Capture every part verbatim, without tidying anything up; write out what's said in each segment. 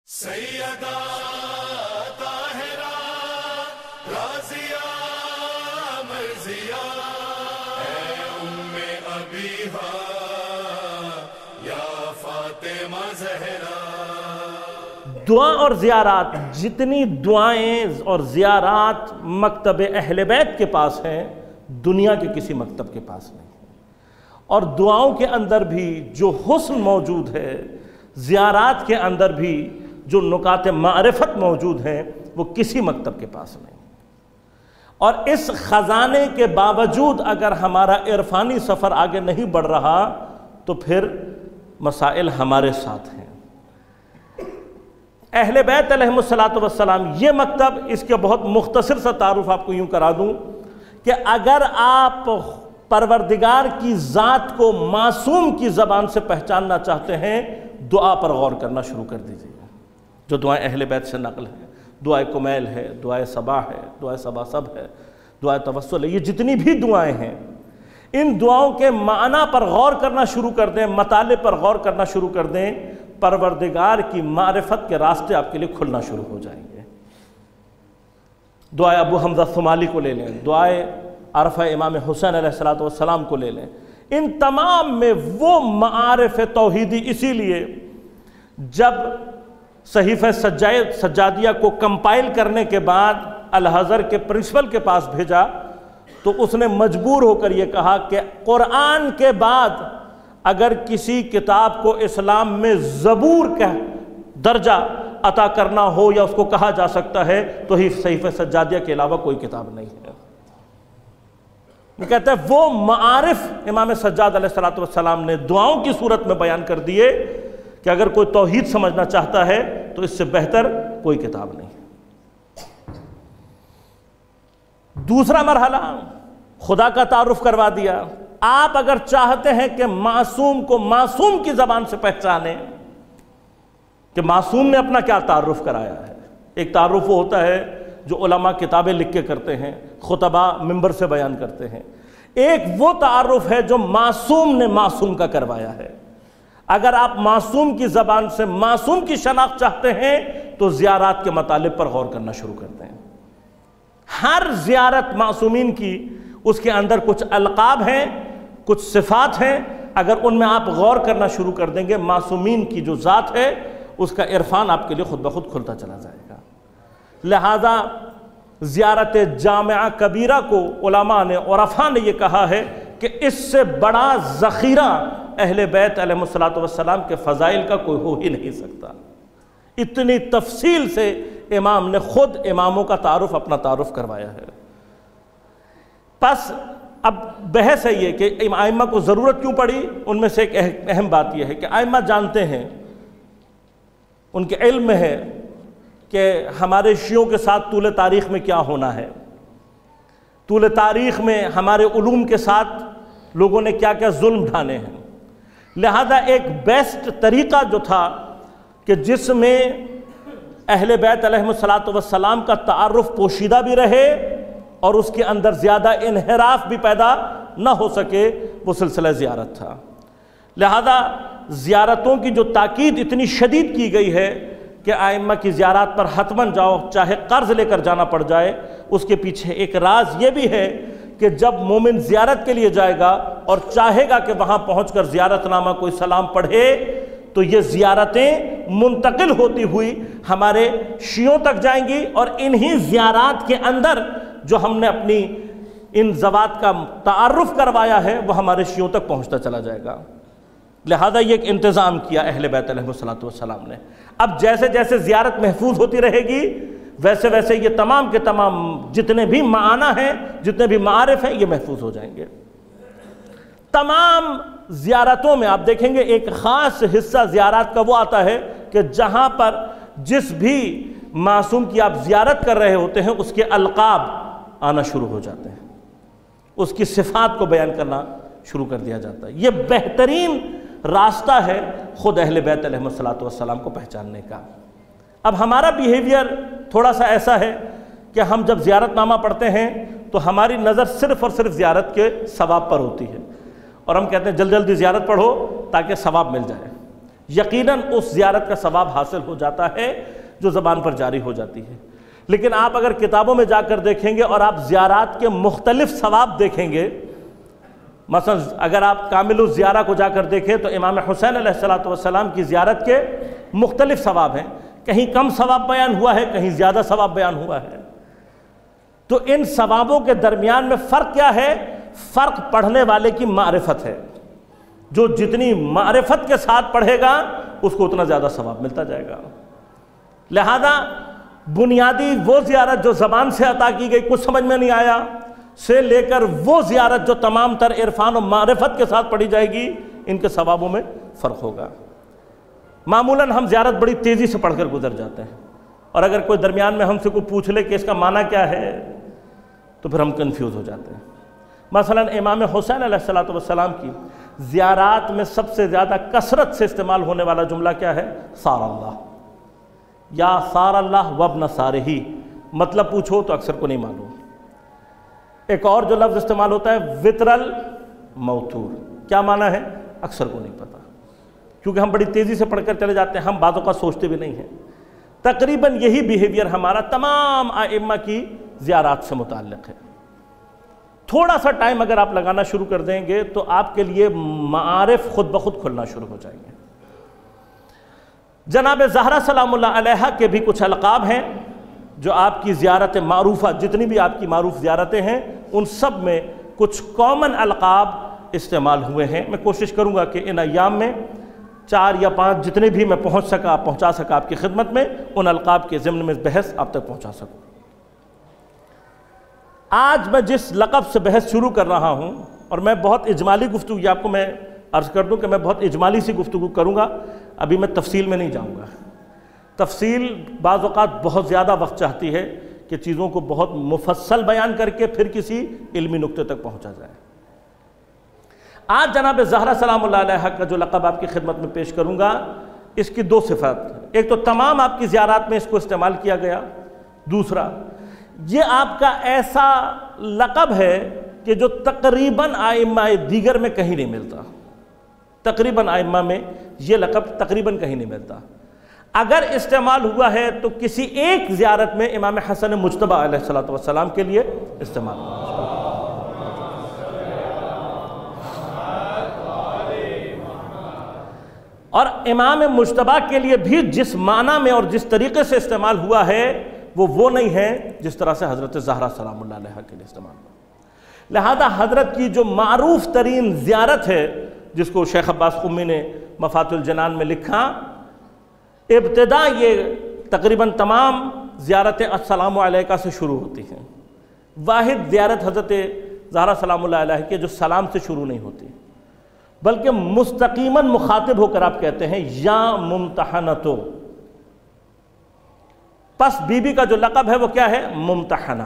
سیدہ طاہرہ رازیہ مرضیہ اے ام ابیہا یا فاطمہ زہرا۔ دعا اور زیارات، جتنی دعائیں اور زیارات مکتب اہل بیت کے پاس ہیں دنیا کے کسی مکتب کے پاس نہیں ہے، اور دعاؤں کے اندر بھی جو حسن موجود ہے، زیارات کے اندر بھی جو نکات معرفت موجود ہیں وہ کسی مکتب کے پاس نہیں۔ اور اس خزانے کے باوجود اگر ہمارا عرفانی سفر آگے نہیں بڑھ رہا تو پھر مسائل ہمارے ساتھ ہیں۔ اہل بیت علیہم الصلاۃ والسلام، یہ مکتب، اس کے بہت مختصر سا تعارف آپ کو یوں کرا دوں کہ اگر آپ پروردگار کی ذات کو معصوم کی زبان سے پہچاننا چاہتے ہیں، دعا پر غور کرنا شروع کر دیجیے۔ جو دعائیں اہل بیت سے نقل ہیں، دعائے کمیل ہے، دعائے صباح ہے، دعائے صبا صب ہے، دعائے توسل ہے، یہ جتنی بھی دعائیں ہیں ان دعاؤں کے معنی پر غور کرنا شروع کر دیں، مطالب پر غور کرنا شروع کر دیں، پروردگار کی معرفت کے راستے آپ کے لیے کھلنا شروع ہو جائیں گے۔ دعائے ابو حمزہ ثمالی کو لے لیں، دعائے عرفہ امام حسین علیہ الصلوۃ والسلام کو لے لیں، ان تمام میں وہ معارف توحیدی، اسی لیے جب صحیفہ سجادیہ کو کمپائل کرنے کے بعد الازہر کے پرنسپل کے پاس بھیجا تو اس نے مجبور ہو کر یہ کہا کہ قرآن کے بعد اگر کسی کتاب کو اسلام میں زبور کا درجہ عطا کرنا ہو یا اس کو کہا جا سکتا ہے تو ہی صحیفہ سجادیہ کے علاوہ کوئی کتاب نہیں ہے۔ وہ کہتا ہے وہ معارف امام سجاد علیہ الصلوۃ والسلام نے دعاؤں کی صورت میں بیان کر دیے کہ اگر کوئی توحید سمجھنا چاہتا ہے تو اس سے بہتر کوئی کتاب نہیں۔ دوسرا مرحلہ خدا کا تعارف کروا دیا۔ آپ اگر چاہتے ہیں کہ معصوم کو معصوم کی زبان سے پہچانیں کہ معصوم نے اپنا کیا تعارف کرایا ہے، ایک تعارف وہ ہوتا ہے جو علماء کتابیں لکھ کے کرتے ہیں، خطبہ منبر سے بیان کرتے ہیں، ایک وہ تعارف ہے جو معصوم نے معصوم کا کروایا ہے۔ اگر آپ معصوم کی زبان سے معصوم کی شناخت چاہتے ہیں تو زیارات کے مطالب پر غور کرنا شروع کرتے ہیں۔ ہر زیارت معصومین کی اس کے اندر کچھ القاب ہیں، کچھ صفات ہیں، اگر ان میں آپ غور کرنا شروع کر دیں گے معصومین کی جو ذات ہے اس کا عرفان آپ کے لیے خود بخود کھلتا چلا جائے گا۔ لہذا زیارت جامعہ کبیرہ کو علماء نے، عرفاء نے یہ کہا ہے کہ اس سے بڑا ذخیرہ اہل بیت علیہ الصلوۃ والسلام کے فضائل کا کوئی ہو ہی نہیں سکتا۔ اتنی تفصیل سے امام نے خود اماموں کا تعارف، اپنا تعارف کروایا ہے۔ پس اب بحث ہے یہ کہ ائمہ کو ضرورت کیوں پڑی؟ ان میں سے ایک اہم بات یہ ہے کہ ائمہ جانتے ہیں، ان کے علم میں ہے کہ ہمارے شیعوں کے ساتھ طول تاریخ میں کیا ہونا ہے، طول تاریخ میں ہمارے علوم کے ساتھ لوگوں نے کیا کیا ظلم ڈھانے ہیں۔ لہذا ایک بیسٹ طریقہ جو تھا کہ جس میں اہل بیت علیہ الصلوۃ والسلام کا تعارف پوشیدہ بھی رہے اور اس کے اندر زیادہ انحراف بھی پیدا نہ ہو سکے، وہ سلسلہ زیارت تھا۔ لہذا زیارتوں کی جو تاکید اتنی شدید کی گئی ہے کہ ائمہ کی زیارات پر حتماً جاؤ، چاہے قرض لے کر جانا پڑ جائے، اس کے پیچھے ایک راز یہ بھی ہے کہ جب مومن زیارت کے لیے جائے گا اور چاہے گا کہ وہاں پہنچ کر زیارت نامہ کوئی سلام پڑھے تو یہ زیارتیں منتقل ہوتی ہوئی ہمارے شیعوں تک جائیں گی، اور انہی زیارات کے اندر جو ہم نے اپنی ان ذوات کا تعارف کروایا ہے وہ ہمارے شیعوں تک پہنچتا چلا جائے گا۔ لہذا یہ ایک انتظام کیا اہل بیت علیہ الصلوۃ والسلام نے۔ اب جیسے جیسے زیارت محفوظ ہوتی رہے گی ویسے ویسے یہ تمام کے تمام جتنے بھی معنی ہیں، جتنے بھی معارف ہیں، یہ محفوظ ہو جائیں گے۔ تمام زیارتوں میں آپ دیکھیں گے ایک خاص حصہ زیارات کا وہ آتا ہے کہ جہاں پر جس بھی معصوم کی آپ زیارت کر رہے ہوتے ہیں اس کے القاب آنا شروع ہو جاتے ہیں، اس کی صفات کو بیان کرنا شروع کر دیا جاتا ہے۔ یہ بہترین راستہ ہے خود اہل بیت علیہ الصلوۃ والسلام کو پہچاننے کا۔ اب ہمارا بیہیویئر تھوڑا سا ایسا ہے کہ ہم جب زیارت نامہ پڑھتے ہیں تو ہماری نظر صرف اور صرف زیارت کے ثواب پر ہوتی ہے، اور ہم کہتے ہیں جلد جلدی زیارت پڑھو تاکہ ثواب مل جائے۔ یقیناً اس زیارت کا ثواب حاصل ہو جاتا ہے جو زبان پر جاری ہو جاتی ہے۔ لیکن آپ اگر کتابوں میں جا کر دیکھیں گے اور آپ زیارات کے مختلف ثواب دیکھیں گے، مثلا اگر آپ کامل الزیارہ کو جا کر دیکھیں تو امام حسین علیہ الصلوۃ والسلام کی زیارت کے مختلف ثواب ہیں، کہیں کم ثواب بیان ہوا ہے، کہیں زیادہ ثواب بیان ہوا ہے۔ تو ان ثوابوں کے درمیان میں فرق کیا ہے؟ فرق پڑھنے والے کی معرفت ہے۔ جو جتنی معرفت کے ساتھ پڑھے گا اس کو اتنا زیادہ ثواب ملتا جائے گا۔ لہذا بنیادی وہ زیارت جو زبان سے عطا کی گئی، کچھ سمجھ میں نہیں آیا، سے لے کر وہ زیارت جو تمام تر عرفان و معرفت کے ساتھ پڑھی جائے گی، ان کے ثوابوں میں فرق ہوگا۔ معمولاً ہم زیارت بڑی تیزی سے پڑھ کر گزر جاتے ہیں، اور اگر کوئی درمیان میں ہم سے کوئی پوچھ لے کہ اس کا معنی کیا ہے تو پھر ہم کنفیوز ہو جاتے ہیں۔ مثلا امام حسین علیہ الصلوۃ والسلام کی زیارات میں سب سے زیادہ کثرت سے استعمال ہونے والا جملہ کیا ہے؟ سار اللہ، یا سار اللہ وابن سارہ، مطلب پوچھو تو اکثر کو نہیں معلوم۔ ایک اور جو لفظ استعمال ہوتا ہے وطر الموتور، کیا معنی ہے؟ اکثر کو نہیں پتا، کیونکہ ہم بڑی تیزی سے پڑھ کر چلے جاتے ہیں، ہم بعض اوقات سوچتے بھی نہیں ہیں۔ تقریباً یہی بیہیویئر ہمارا تمام ائمہ کی زیارات سے متعلق ہے۔ تھوڑا سا ٹائم اگر آپ لگانا شروع کر دیں گے تو آپ کے لیے معارف خود بخود کھلنا شروع ہو جائیں گے۔ جناب زہرا سلام اللہ علیہا کے بھی کچھ القاب ہیں جو آپ کی زیارت معروفہ، جتنی بھی آپ کی معروف زیارتیں ہیں ان سب میں کچھ کامن القاب استعمال ہوئے ہیں۔ میں کوشش کروں گا کہ ان ایام میں چار یا پانچ جتنے بھی میں پہنچ سکا پہنچا سکا آپ کی خدمت میں، ان القاب کے ضمن میں بحث آپ تک پہنچا سکوں۔ آج میں جس لقب سے بحث شروع کر رہا ہوں، اور میں بہت اجمالی گفتگو، یہ آپ کو میں عرض کر دوں کہ میں بہت اجمالی سی گفتگو کروں گا، ابھی میں تفصیل میں نہیں جاؤں گا۔ تفصیل بعض اوقات بہت زیادہ وقت چاہتی ہے کہ چیزوں کو بہت مفصل بیان کر کے پھر کسی علمی نقطے تک پہنچا جائے۔ آج جناب زہرا سلام اللہ علیہا کا جو لقب آپ کی خدمت میں پیش کروں گا، اس کی دو صفات، ایک تو تمام آپ کی زیارات میں اس کو استعمال کیا گیا، دوسرا یہ آپ کا ایسا لقب ہے کہ جو تقریباً ائمہ دیگر میں کہیں نہیں ملتا۔ تقریباً ائمہ میں یہ لقب تقریباً کہیں نہیں ملتا۔ اگر استعمال ہوا ہے تو کسی ایک زیارت میں امام حسن مجتبی علیہ الصلوۃ والسلام کے لیے استعمال ہوا۔ اور امام مجتبی کے لیے بھی جس معنی میں اور جس طریقے سے استعمال ہوا ہے وہ وہ نہیں ہے جس طرح سے حضرت زہرا سلام اللہ علیہا کے لیے استعمال ہوا۔ لہذا حضرت کی جو معروف ترین زیارت ہے، جس کو شیخ عباس قمی نے مفاتح الجنان میں لکھا، ابتدا یہ تقریباً تمام زیارتیں السلام علیکہ سے شروع ہوتی ہیں۔ واحد زیارت حضرت زہرا سلام اللہ علیہ کے جو سلام سے شروع نہیں ہوتی، بلکہ مستقیماً مخاطب ہو کر آپ کہتے ہیں یا ممتحنتو۔ پس بی بی کا جو لقب ہے وہ کیا ہے؟ ممتحنہ۔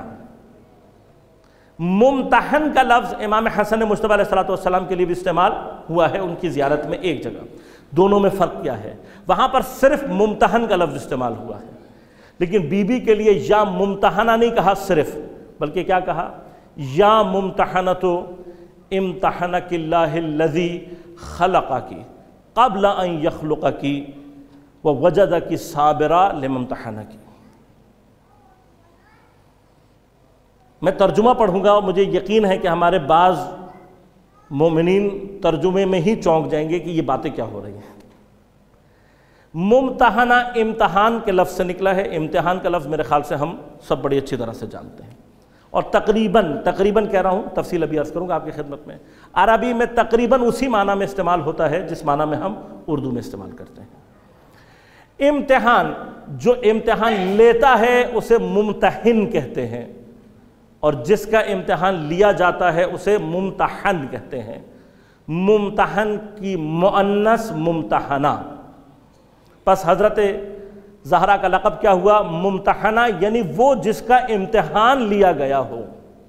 ممتحن کا لفظ امام حسن مجتبی علیہ الصلوۃ والسلام کے لیے بھی استعمال ہوا ہے ان کی زیارت میں ایک جگہ۔ دونوں میں فرق کیا ہے؟ وہاں پر صرف ممتحن کا لفظ استعمال ہوا ہے، لیکن بی بی کے لیے یا ممتحنہ نہیں کہا صرف، بلکہ کیا کہا؟ یا ممتحنتو امتحنک اللہ الذی خلقک قبل ان یخلقک ووجدک صابرا لممتحنک۔ میں ترجمہ پڑھوں گا اور مجھے یقین ہے کہ ہمارے بعض مومنین ترجمے میں ہی چونک جائیں گے کہ یہ باتیں کیا ہو رہی ہیں۔ ممتحنہ امتحان کے لفظ سے نکلا ہے۔ امتحان کا لفظ میرے خیال سے ہم سب بڑی اچھی طرح سے جانتے ہیں، اور تقریباً تقریباً کہہ رہا ہوں، تفصیل ابھی عرض کروں گا آپ کی خدمت میں، عربی میں تقریباً اسی معنی میں استعمال ہوتا ہے جس معنی میں ہم اردو میں استعمال کرتے ہیں۔ امتحان، جو امتحان لیتا ہے اسے ممتحن کہتے ہیں، اور جس کا امتحان لیا جاتا ہے اسے ممتحن کہتے ہیں۔ ممتحن کی مؤنث ممتحنہ۔ پس حضرت زہرا کا لقب کیا ہوا؟ ممتحنہ، یعنی وہ جس کا امتحان لیا گیا ہو۔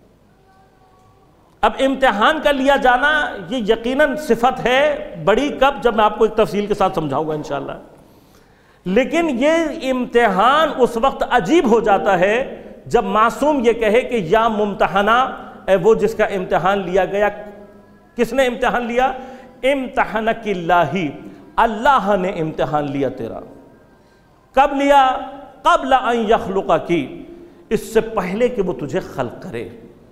اب امتحان کا لیا جانا یہ یقیناً صفت ہے بڑی، کب؟ جب میں آپ کو ایک تفصیل کے ساتھ سمجھاؤں گا انشاءاللہ۔ لیکن یہ امتحان اس وقت عجیب ہو جاتا ہے جب معصوم یہ کہے کہ یا ممتحنہ، اے وہ جس کا امتحان لیا گیا۔ کس نے امتحان لیا؟ امتحنک اللہ، اللہ نے امتحان لیا تیرا. کب لیا؟ قبل ان یخلقک، اس سے پہلے کہ وہ تجھے خلق کرے.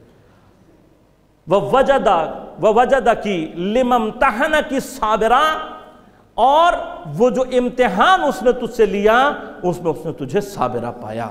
وَوَجَدَ وَوَجَدَكِ لِمَمْتَحَنَكِ صَابِرًا، اور وہ جو امتحان اس نے تجھ سے لیا اس میں اس نے تجھے صابرہ پایا.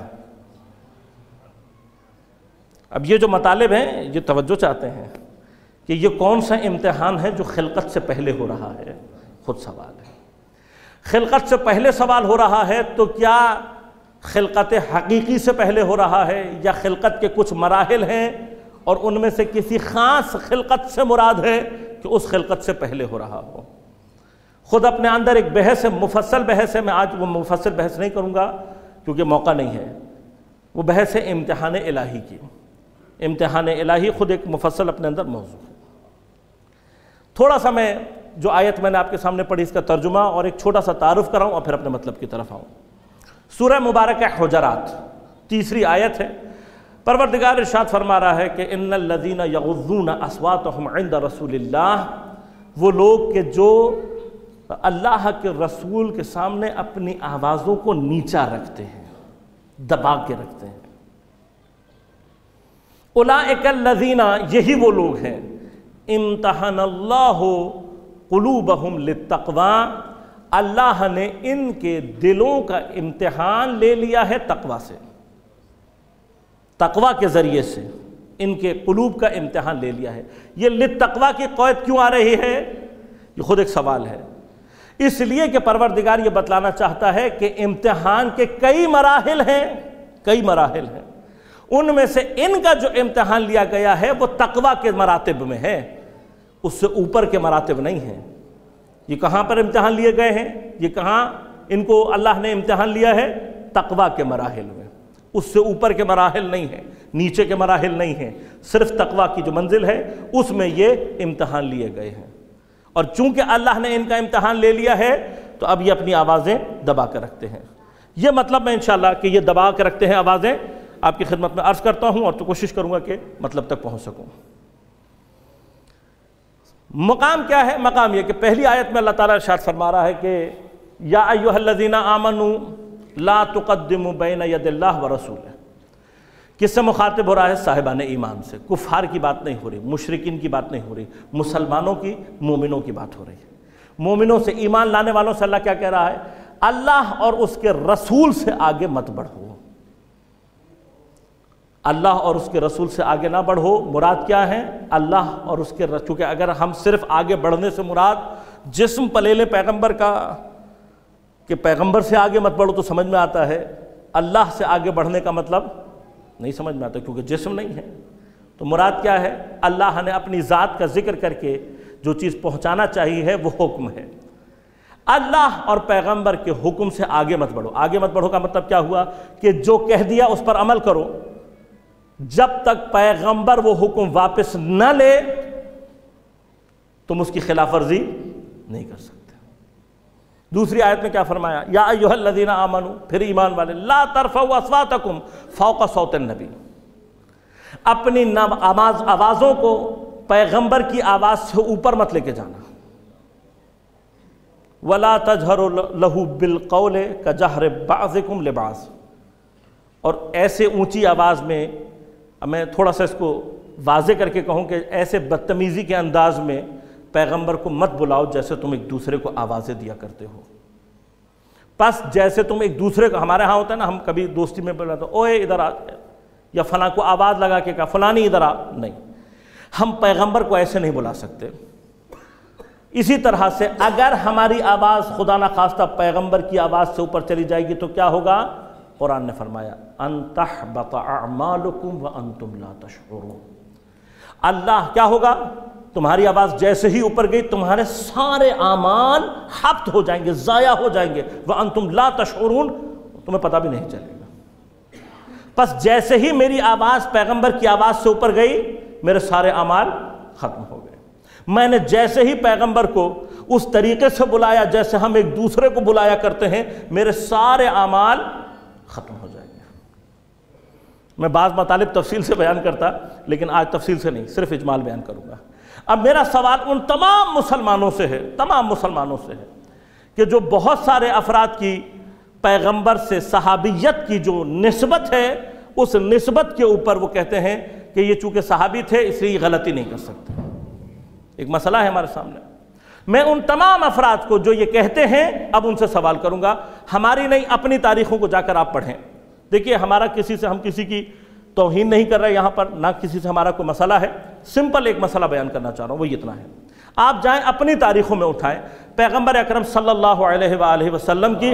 اب یہ جو مطالب ہیں یہ توجہ چاہتے ہیں کہ یہ کون سا امتحان ہے جو خلقت سے پہلے ہو رہا ہے. خود سوال ہے. خلقت سے پہلے سوال ہو رہا ہے تو کیا خلقت حقیقی سے پہلے ہو رہا ہے، یا خلقت کے کچھ مراحل ہیں اور ان میں سے کسی خاص خلقت سے مراد ہے کہ اس خلقت سے پہلے ہو رہا ہو. خود اپنے اندر ایک بحث ہے، مفصل بحث ہے. میں آج وہ مفصل بحث نہیں کروں گا کیونکہ موقع نہیں ہے. وہ بحث ہے امتحان الہی کی. امتحان الہی خود ایک مفصل اپنے اندر موضوع ہے. تھوڑا سا میں جو آیت میں نے آپ کے سامنے پڑھی اس کا ترجمہ اور ایک چھوٹا سا تعارف کراؤں اور پھر اپنے مطلب کی طرف آؤں. سورہ مبارکہ حجرات تیسری آیت ہے. پروردگار ارشاد فرما رہا ہے کہ ان الذین یغضون اصواتهم عند رسول اللہ، وہ لوگ کہ جو اللہ کے رسول کے سامنے اپنی آوازوں کو نیچا رکھتے ہیں، دبا کے رکھتے ہیں. اولئک الذین، یہی وہ لوگ ہیں، امتحن اللہ قلوبہم للتقوی، اللہ نے ان کے دلوں کا امتحان لے لیا ہے تقوی سے. تقوی کے ذریعے سے ان کے قلوب کا امتحان لے لیا ہے. یہ للتقوی کی قید کیوں آ رہی ہے؟ یہ خود ایک سوال ہے. اس لیے کہ پروردگار یہ بتلانا چاہتا ہے کہ امتحان کے کئی مراحل ہیں، کئی مراحل ہیں. ان میں سے ان کا جو امتحان لیا گیا ہے وہ تقوی کے مراتب میں ہے، اس سے اوپر کے مراتب نہیں ہیں. یہ کہاں پر امتحان لیے گئے ہیں؟ یہ کہاں ان کو اللہ نے امتحان لیا ہے؟ تقوی کے مراحل میں. اس سے اوپر کے مراحل نہیں ہیں، نیچے کے مراحل نہیں ہیں. صرف تقوی کی جو منزل ہے اس میں یہ امتحان لیے گئے ہیں. اور چونکہ اللہ نے ان کا امتحان لے لیا ہے تو اب یہ اپنی آوازیں دبا کر رکھتے ہیں. یہ مطلب میں انشاءاللہ کہ یہ دبا کر رکھتے ہیں آوازیں آپ کی خدمت میں عرض کرتا ہوں اور تو کوشش کروں گا کہ مطلب تک پہنچ سکوں. مقام کیا ہے؟ مقام یہ کہ پہلی آیت میں اللہ تعالیٰ ارشاد فرما رہا ہے کہ یا ایھا الذین آمنوا لا تقدموا بین ید اللہ ورسولہ. کس سے مخاطب ہو رہا ہے؟ صاحبان ایمان سے. کفار کی بات نہیں ہو رہی، مشرکین کی بات نہیں ہو رہی، مسلمانوں کی، مومنوں کی بات ہو رہی ہے. مومنوں سے، ایمان لانے والوں سے اللہ کیا کہہ رہا ہے؟ اللہ اور اس کے رسول سے آگے مت بڑھو. اللہ اور اس کے رسول سے آگے نہ بڑھو. مراد کیا ہے؟ اللہ اور اس کے رسول. چونکہ اگر ہم صرف آگے بڑھنے سے مراد جسم پلیلے پیغمبر کا کہ پیغمبر سے آگے مت بڑھو تو سمجھ میں آتا ہے. اللہ سے آگے بڑھنے کا مطلب نہیں سمجھ میں آتا کیونکہ جسم نہیں ہے. تو مراد کیا ہے؟ اللہ نے اپنی ذات کا ذکر کر کے جو چیز پہنچانا چاہیے ہے وہ حکم ہے. اللہ اور پیغمبر کے حکم سے آگے مت بڑھو. آگے مت بڑھو کا مطلب کیا ہوا؟ کہ جو کہہ دیا اس پر عمل کرو. جب تک پیغمبر وہ حکم واپس نہ لے تم اس کی خلاف ورزی نہیں کر سکتے. دوسری آیت میں کیا فرمایا؟ یا ایھا الذین آمنوا، پھر ایمان والے، لا ترفعوا اصواتکم فوق صوت النبی، اپنی آواز آوازوں کو پیغمبر کی آواز سے اوپر مت لے کے جانا. ولا تجہروا لہ بالقول کجہر بعضکم لبعض، اور ایسے اونچی آواز میں، میں تھوڑا سا اس کو واضح کر کے کہوں کہ ایسے بدتمیزی کے انداز میں پیغمبر کو مت بلاؤ جیسے تم ایک دوسرے کو آوازیں دیا کرتے ہو. پس جیسے تم ایک دوسرے کو، ہمارے ہاں ہوتا ہے نا، ہم کبھی دوستی میں بلاتے ہیں اوئے ادھر آ، یا فلاں کو آواز لگا کے کہا فلانی ادھر آ. نہیں، ہم پیغمبر کو ایسے نہیں بلا سکتے. اسی طرح سے اگر ہماری آواز خدا نخواستہ پیغمبر کی آواز سے اوپر چلی جائے گی تو کیا ہوگا؟ قرآن نے فرمایا ان تحبط اعمالکم وانتم لا تشعرون. اللہ کیا ہوگا؟ تمہاری آواز جیسے ہی اوپر گئی تمہارے سارے اعمال حبط ہو جائیں گے، ضائع ہو جائیں گے. وانتم لا تشعرون، تمہیں پتہ بھی نہیں چلے گا. پس جیسے ہی میری آواز پیغمبر کی آواز سے اوپر گئی میرے سارے اعمال ختم ہو گئے. میں نے جیسے ہی پیغمبر کو اس طریقے سے بلایا جیسے ہم ایک دوسرے کو بلایا کرتے ہیں، میرے سارے اعمال ختم ہو جائیں گے. میں بعض مطالب تفصیل سے بیان کرتا لیکن آج تفصیل سے نہیں، صرف اجمال بیان کروں گا. اب میرا سوال ان تمام مسلمانوں سے ہے، تمام مسلمانوں سے ہے کہ جو بہت سارے افراد کی پیغمبر سے صحابیت کی جو نسبت ہے، اس نسبت کے اوپر وہ کہتے ہیں کہ یہ چونکہ صحابی تھے اس لیے یہ غلطی نہیں کر سکتے۔ ایک مسئلہ ہے ہمارے سامنے۔ میں ان تمام افراد کو جو یہ کہتے ہیں اب ان سے سوال کروں گا، ہماری نہیں اپنی تاریخوں کو جا کر آپ پڑھیں۔ دیکھیے ہمارا کسی سے، ہم کسی کی توہین نہیں کر رہے یہاں پر، نہ کسی سے ہمارا کوئی مسئلہ ہے، سمپل ایک مسئلہ بیان کرنا چاہ رہا ہوں، وہ اتنا ہے۔ آپ جائیں اپنی تاریخوں میں اٹھائیں پیغمبر اکرم صلی اللہ علیہ وآلہ وسلم کی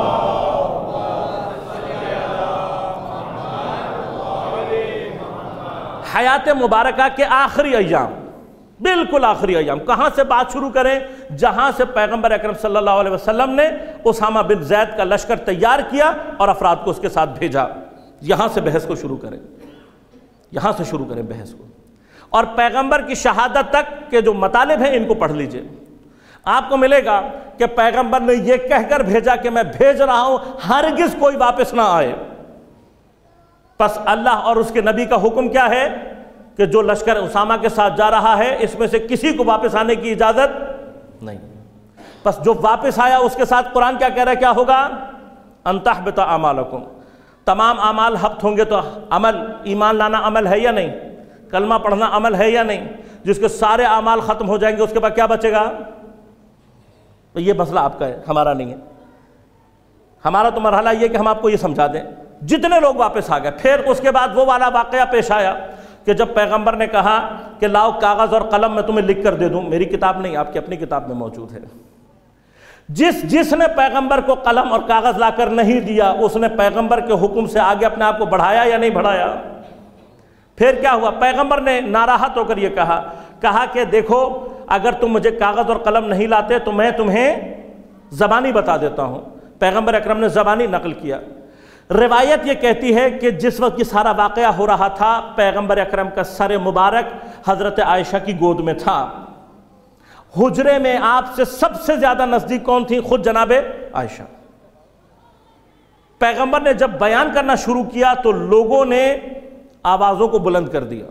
حیات مبارکہ کے آخری ایام، بالکل آخری ایام، کہاں سے بات شروع کریں؟ جہاں سے پیغمبر اکرم صلی اللہ علیہ وسلم نے اسامہ بن زید کا لشکر تیار کیا اور افراد کو اس کے ساتھ بھیجا، یہاں سے بحث کو شروع کریں، یہاں سے شروع کریں بحث کو۔ اور پیغمبر کی شہادت تک کے جو مطالب ہیں ان کو پڑھ لیجئے، آپ کو ملے گا کہ پیغمبر نے یہ کہہ کر بھیجا کہ میں بھیج رہا ہوں، ہرگز کوئی واپس نہ آئے۔ پس اللہ اور اس کے نبی کا حکم کیا ہے کہ جو لشکر اسامہ کے ساتھ جا رہا ہے اس میں سے کسی کو واپس آنے کی اجازت نہیں۔ پس جو واپس آیا اس کے ساتھ قرآن کیا کہہ رہا ہے، کیا ہوگا؟ ان تحبط اعمالکم، تمام اعمال حبط ہوں گے۔ تو عمل، ایمان لانا عمل ہے یا نہیں؟ کلمہ پڑھنا عمل ہے یا نہیں؟ جس کے سارے اعمال ختم ہو جائیں گے اس کے بعد کیا بچے گا؟ تو یہ مسئلہ آپ کا ہے، ہمارا نہیں ہے۔ ہمارا تو مرحلہ یہ کہ ہم آپ کو یہ سمجھا دیں جتنے لوگ واپس آ گئے۔ پھر اس کے بعد وہ والا واقعہ پیش آیا کہ جب پیغمبر نے کہا کہ لاؤ کاغذ اور قلم میں تمہیں لکھ کر دے دوں، میری کتاب نہیں، آپ کی اپنی کتاب میں موجود ہے۔ جس جس نے پیغمبر کو قلم اور کاغذ لا کر نہیں دیا اس نے پیغمبر کے حکم سے آگے اپنے آپ کو بڑھایا یا نہیں بڑھایا؟ پھر کیا ہوا؟ پیغمبر نے ناراحت ہو کر یہ کہا کہا کہ دیکھو اگر تم مجھے کاغذ اور قلم نہیں لاتے تو میں تمہیں زبانی بتا دیتا ہوں۔ پیغمبر اکرم نے زبانی نقل کیا۔ روایت یہ کہتی ہے کہ جس وقت یہ سارا واقعہ ہو رہا تھا پیغمبر اکرم کا سر مبارک حضرت عائشہ کی گود میں تھا۔ حجرے میں آپ سے سب سے زیادہ نزدیک کون تھی؟ خود جناب عائشہ۔ پیغمبر نے جب بیان کرنا شروع کیا تو لوگوں نے آوازوں کو بلند کر دیا۔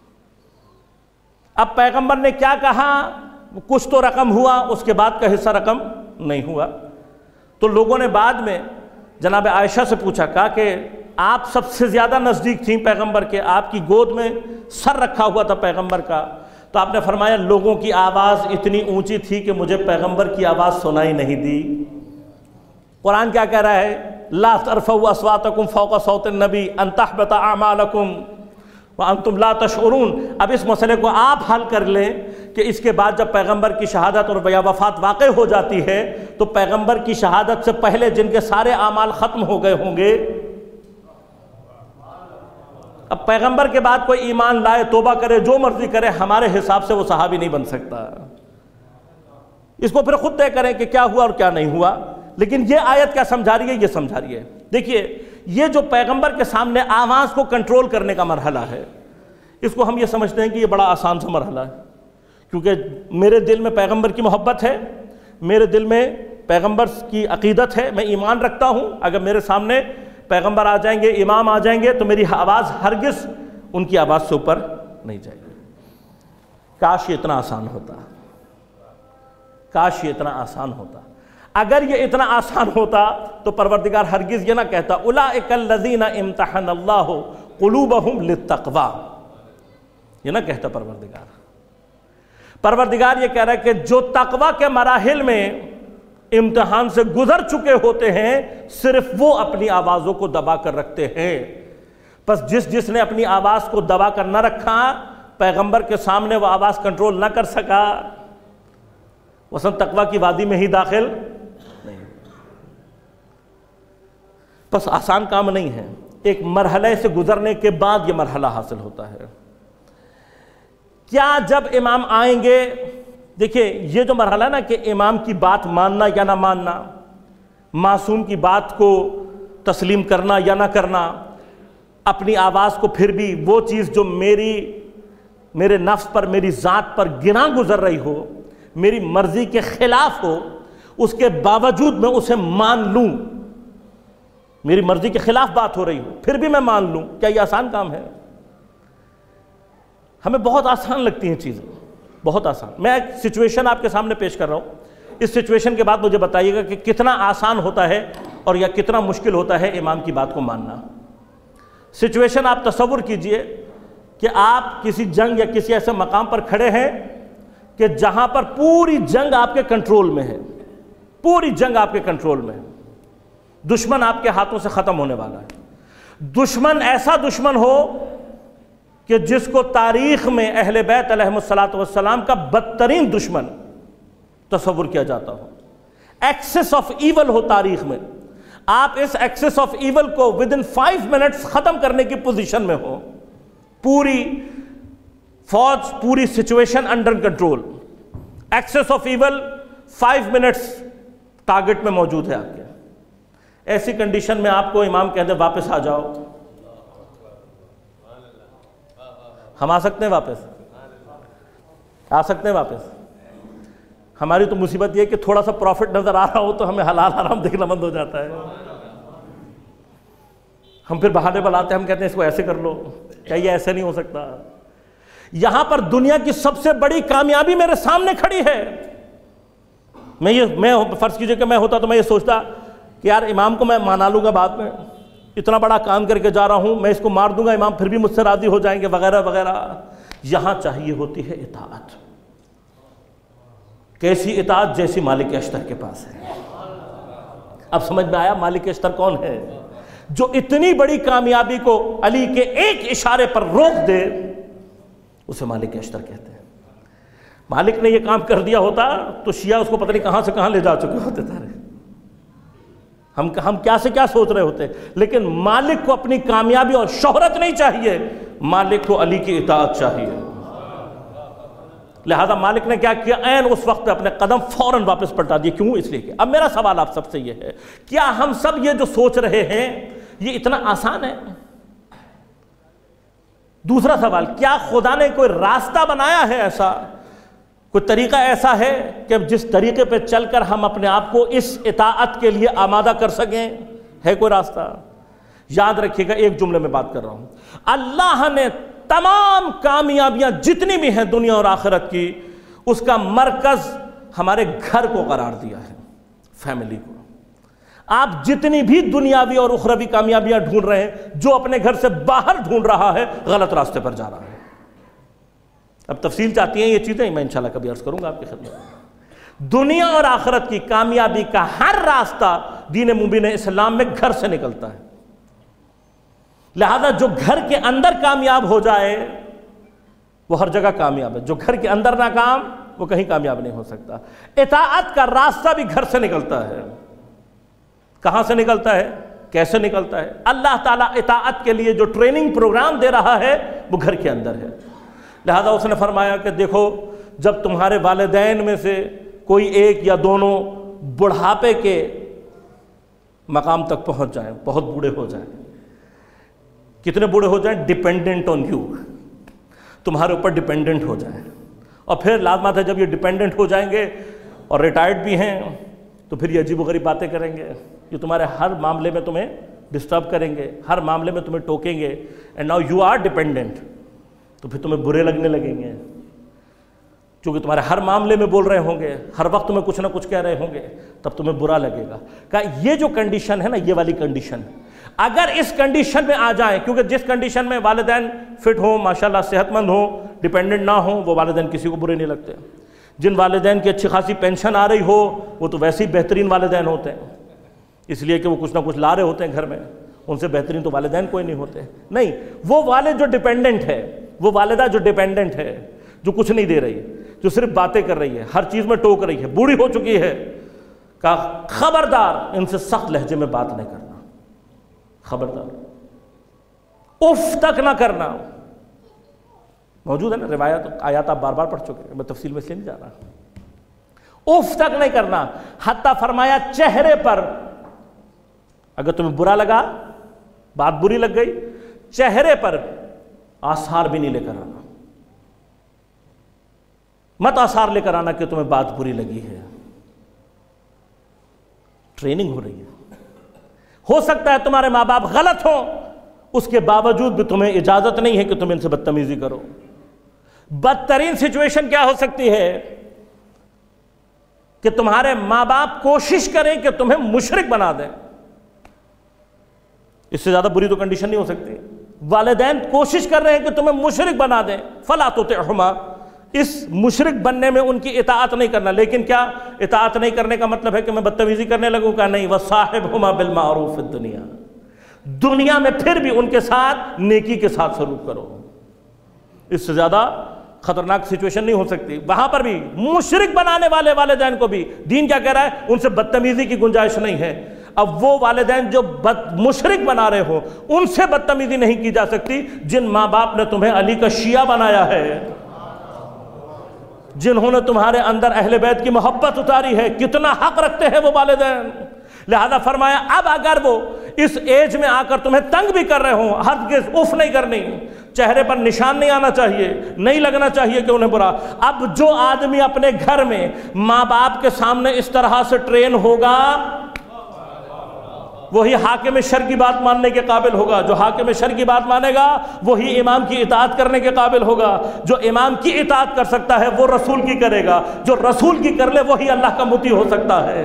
اب پیغمبر نے کیا کہا؟ کچھ تو رقم ہوا، اس کے بعد کا حصہ رقم نہیں ہوا۔ تو لوگوں نے بعد میں جناب عائشہ سے پوچھا، کہا کہ آپ سب سے زیادہ نزدیک تھیں پیغمبر کے، آپ کی گود میں سر رکھا ہوا تھا پیغمبر کا، تو آپ نے فرمایا لوگوں کی آواز اتنی اونچی تھی کہ مجھے پیغمبر کی آواز سنائی نہیں دی۔ قرآن کیا کہہ رہا ہے؟ لا ترفعوا اصواتکم فوق صوت النبی ان تحبط اعمالکم وانتم لا تشعرون۔ اب اس مسئلے کو آپ حل کر لیں کہ اس کے بعد جب پیغمبر کی شہادت اور یا وفات واقع ہو جاتی ہے تو پیغمبر کی شہادت سے پہلے جن کے سارے اعمال ختم ہو گئے ہوں گے، اب پیغمبر کے بعد کوئی ایمان لائے، توبہ کرے، جو مرضی کرے، ہمارے حساب سے وہ صحابی نہیں بن سکتا۔ اس کو پھر خود طے کریں کہ کیا ہوا اور کیا نہیں ہوا۔ لیکن یہ آیت کیا سمجھا رہی ہے؟ یہ سمجھا رہی ہے، دیکھیے یہ جو پیغمبر کے سامنے آواز کو کنٹرول کرنے کا مرحلہ ہے، اس کو ہم یہ سمجھتے ہیں کہ یہ بڑا آسان سا مرحلہ ہے، کیونکہ میرے دل میں پیغمبر کی محبت ہے، میرے دل میں پیغمبر کی عقیدت ہے، میں ایمان رکھتا ہوں۔ اگر میرے سامنے پیغمبر آ جائیں گے، امام آ جائیں گے تو میری آواز ہرگز ان کی آواز سے اوپر نہیں جائے گی۔ کاش یہ اتنا آسان ہوتا، کاش یہ اتنا آسان ہوتا۔ اگر یہ اتنا آسان ہوتا تو پروردگار ہرگز یہ نہ کہتا اولئک الذین امتحن اللہ قلوبہم للتقوی، یہ نہ کہتا پروردگار۔ پروردگار یہ کہہ رہا ہے کہ جو تقوی کے مراحل میں امتحان سے گزر چکے ہوتے ہیں صرف وہ اپنی آوازوں کو دبا کر رکھتے ہیں۔ پس جس جس نے اپنی آواز کو دبا کر نہ رکھا، پیغمبر کے سامنے وہ آواز کنٹرول نہ کر سکا، وسن تقوی کی وادی میں ہی داخل نہیں۔ پس آسان کام نہیں ہے، ایک مرحلے سے گزرنے کے بعد یہ مرحلہ حاصل ہوتا ہے۔ کیا جب امام آئیں گے، دیکھیں یہ جو مرحلہ ہے نا کہ امام کی بات ماننا یا نہ ماننا، معصوم کی بات کو تسلیم کرنا یا نہ کرنا، اپنی آواز کو پھر بھی وہ چیز جو میری میرے نفس پر، میری ذات پر گراں گزر رہی ہو، میری مرضی کے خلاف ہو، اس کے باوجود میں اسے مان لوں، میری مرضی کے خلاف بات ہو رہی ہو پھر بھی میں مان لوں، کیا یہ آسان کام ہے؟ ہمیں بہت آسان لگتی ہیں چیزیں، بہت آسان۔ میں ایک سچویشن آپ کے سامنے پیش کر رہا ہوں۔ اس سچویشن کے بعد مجھے بتائیے گا کہ کتنا آسان ہوتا ہے اور یا کتنا مشکل ہوتا ہے امام کی بات کو ماننا۔ سچویشن آپ تصور کیجئے کہ آپ کسی جنگ یا کسی ایسے مقام پر کھڑے ہیں کہ جہاں پر پوری جنگ آپ کے کنٹرول میں ہے، پوری جنگ آپ کے کنٹرول میں ہے، دشمن آپ کے ہاتھوں سے ختم ہونے والا ہے، دشمن ایسا دشمن ہو کہ جس کو تاریخ میں اہل بیت علیہم الصلاۃ والسلام کا بدترین دشمن تصور کیا جاتا ہو، ایکسس آف ایول ہو تاریخ میں، آپ اس ایکسس آف ایول کو ود ان فائیو منٹس ختم کرنے کی پوزیشن میں ہو، پوری فوج پوری situation under control, axis of evil five minutes target میں موجود ہے آپ کے، ایسی کنڈیشن میں آپ کو امام کہہ دے واپس آ جاؤ، ہم آ سکتے ہیں واپس؟ آ سکتے ہیں واپس؟ ہماری تو مصیبت یہ کہ تھوڑا سا پروفٹ نظر آ رہا ہو تو ہمیں حلال حرام دیکھنا بند ہو جاتا ہے، ہم پھر بہانے بلاتے ہیں، ہم کہتے ہیں اس کو ایسے کر لو، کیا یہ ایسے نہیں ہو سکتا؟ یہاں پر دنیا کی سب سے بڑی کامیابی میرے سامنے کھڑی ہے، میں یہ میں فرض کیجئے کہ میں ہوتا تو میں یہ سوچتا کہ یار امام کو میں مانا لوں گا بعد میں، اتنا بڑا کام کر کے جا رہا ہوں، میں اس کو مار دوں گا، امام پھر بھی مجھ سے راضی ہو جائیں گے وغیرہ وغیرہ۔ یہاں چاہیے ہوتی ہے اطاعت، کیسی اطاعت؟ جیسی مالک اشتر کے پاس ہے۔ اب سمجھ میں آیا مالک اشتر کون ہے؟ جو اتنی بڑی کامیابی کو علی کے ایک اشارے پر روک دے، اسے مالک اشتر کہتے ہیں۔ مالک نے یہ کام کر دیا ہوتا تو شیعہ اس کو پتہ نہیں کہاں سے کہاں لے جا چکے ہوتے تھے، ہم ہم کیا سے کیا سوچ رہے ہوتے، لیکن مالک کو اپنی کامیابی اور شہرت نہیں چاہیے، مالک کو علی کی اطاعت چاہیے۔ لہذا مالک نے کیا کیا؟ عین اس وقت پہ اپنے قدم فوراً واپس پلٹا دیے۔ کیوں؟ اس لیے کہ اب میرا سوال آپ سب سے یہ ہے، کیا ہم سب یہ جو سوچ رہے ہیں یہ اتنا آسان ہے؟ دوسرا سوال، کیا خدا نے کوئی راستہ بنایا ہے ایسا، کوئی طریقہ ایسا ہے کہ جس طریقے پہ چل کر ہم اپنے آپ کو اس اطاعت کے لیے آمادہ کر سکیں؟ ہے کوئی راستہ؟ یاد رکھیے گا، ایک جملے میں بات کر رہا ہوں، اللہ نے تمام کامیابیاں جتنی بھی ہیں دنیا اور آخرت کی، اس کا مرکز ہمارے گھر کو قرار دیا ہے، فیملی کو۔ آپ جتنی بھی دنیاوی اور اخروی کامیابیاں ڈھونڈ رہے ہیں، جو اپنے گھر سے باہر ڈھونڈ رہا ہے غلط راستے پر جا رہا ہے۔ اب تفصیل چاہتی ہیں یہ چیزیں، میں انشاءاللہ کبھی عرض کروں گا آپ کی خدمت میں۔ دنیا اور آخرت کی کامیابی کا ہر راستہ دین مبین اسلام میں گھر سے نکلتا ہے، لہذا جو گھر کے اندر کامیاب ہو جائے وہ ہر جگہ کامیاب ہے، جو گھر کے اندر ناکام وہ کہیں کامیاب نہیں ہو سکتا۔ اطاعت کا راستہ بھی گھر سے نکلتا ہے۔ کہاں سے نکلتا ہے؟ کیسے نکلتا ہے؟ اللہ تعالیٰ اطاعت کے لیے جو ٹریننگ پروگرام دے رہا ہے وہ گھر کے اندر ہے۔ لہذا اس نے فرمایا کہ دیکھو، جب تمہارے والدین میں سے کوئی ایک یا دونوں بڑھاپے کے مقام تک پہنچ جائیں، بہت بوڑھے ہو جائیں، کتنے بوڑھے ہو جائیں؟ ڈیپینڈنٹ آن یو، تمہارے اوپر ڈیپینڈنٹ ہو جائیں، اور پھر لازمات ہے جب یہ ڈیپینڈنٹ ہو جائیں گے اور ریٹائرڈ بھی ہیں تو پھر یہ عجیب و غریب باتیں کریں گے، یہ تمہارے ہر معاملے میں تمہیں ڈسٹرب کریں گے، ہر معاملے میں تمہیں ٹوکیں گے، and now you are dependent, تو پھر تمہیں برے لگنے لگیں گے، چونکہ تمہارے ہر معاملے میں بول رہے ہوں گے، ہر وقت تمہیں کچھ نہ کچھ کہہ رہے ہوں گے، تب تمہیں برا لگے گا۔ کہ یہ جو کنڈیشن ہے نا، یہ والی کنڈیشن، اگر اس کنڈیشن میں آ جائیں، کیونکہ جس کنڈیشن میں والدین فٹ ہوں، ماشاءاللہ صحت مند ہوں، ڈیپینڈنٹ نہ ہوں، وہ والدین کسی کو برے نہیں لگتے۔ جن والدین کی اچھی خاصی پینشن آ رہی ہو وہ تو ویسے ہی بہترین والدین ہوتے ہیں، اس لیے کہ وہ کچھ نہ کچھ لا رہے ہوتے ہیں گھر میں، ان سے بہترین تو والدین کوئی نہیں ہوتے۔ نہیں، وہ والد جو ڈیپینڈنٹ ہے، وہ والدہ جو ڈیپینڈنٹ ہے، جو کچھ نہیں دے رہی، جو صرف باتیں کر رہی ہے، ہر چیز میں ٹوک رہی ہے، بوڑھی ہو چکی ہے، کہا خبردار ان سے سخت لہجے میں بات نہیں کرنا، خبردار، اف تک نہ کرنا۔ موجود ہے نا روایت، آیات آپ بار بار پڑھ چکے ہیں، میں تفصیل میں اس لیے نہیں جا رہا۔ اف تک نہیں کرنا، حتیٰ فرمایا چہرے پر، اگر تمہیں برا لگا، بات بری لگ گئی، چہرے پر آثار بھی نہیں لے کر آنا، مت آثار لے کر آنا کہ تمہیں بات بری لگی ہے۔ ٹریننگ ہو رہی ہے، ہو سکتا ہے تمہارے ماں باپ غلط ہوں، اس کے باوجود بھی تمہیں اجازت نہیں ہے کہ تم ان سے بدتمیزی کرو۔ بدترین سچویشن کیا ہو سکتی ہے کہ تمہارے ماں باپ کوشش کریں کہ تمہیں مشرک بنا دیں، اس سے زیادہ بری تو کنڈیشن نہیں ہو سکتی. والدین کوشش کر رہے ہیں کہ تمہیں مشرک بنا دیں، فلا تطعہما، اس مشرک بننے میں ان کی اطاعت نہیں کرنا. لیکن کیا اطاعت نہیں کرنے کا مطلب ہے کہ میں بدتمیزی کرنے لگوں؟ کا نہیں. وصاحبہما بالمعروف فی الدنیا، دنیا میں پھر بھی ان کے ساتھ نیکی کے ساتھ سلوک کرو. اس سے زیادہ خطرناک سچویشن نہیں ہو سکتی. وہاں پر بھی مشرک بنانے والے والدین کو بھی دین کیا کہہ رہا ہے؟ ان سے بدتمیزی کی گنجائش نہیں ہے. اب وہ والدین جو بد مشرک بنا رہے ہو ان سے بدتمیزی نہیں کی جا سکتی جن ماں باپ نے تمہیں علی کا شیعہ بنایا ہے، جنہوں نے تمہارے اندر اہل بیت کی محبت اتاری ہے. کتنا حق رکھتے ہیں وہ والدین. لہذا فرمایا اب اگر وہ اس ایج میں آ کر تمہیں تنگ بھی کر رہے ہوں، ہرگز اف نہیں کرنی، چہرے پر نشان نہیں آنا چاہیے، نہیں لگنا چاہیے کہ انہیں برا. اب جو آدمی اپنے گھر میں ماں باپ کے سامنے اس طرح سے ٹرین ہوگا وہی حاکم شر کی بات ماننے کے قابل ہوگا. جو حاکم شر کی بات مانے گا وہی امام کی اطاعت کرنے کے قابل ہوگا. جو امام کی اطاعت کر سکتا ہے وہ رسول کی کرے گا، جو رسول کی کر لے وہی اللہ کا مطیع ہو سکتا ہے.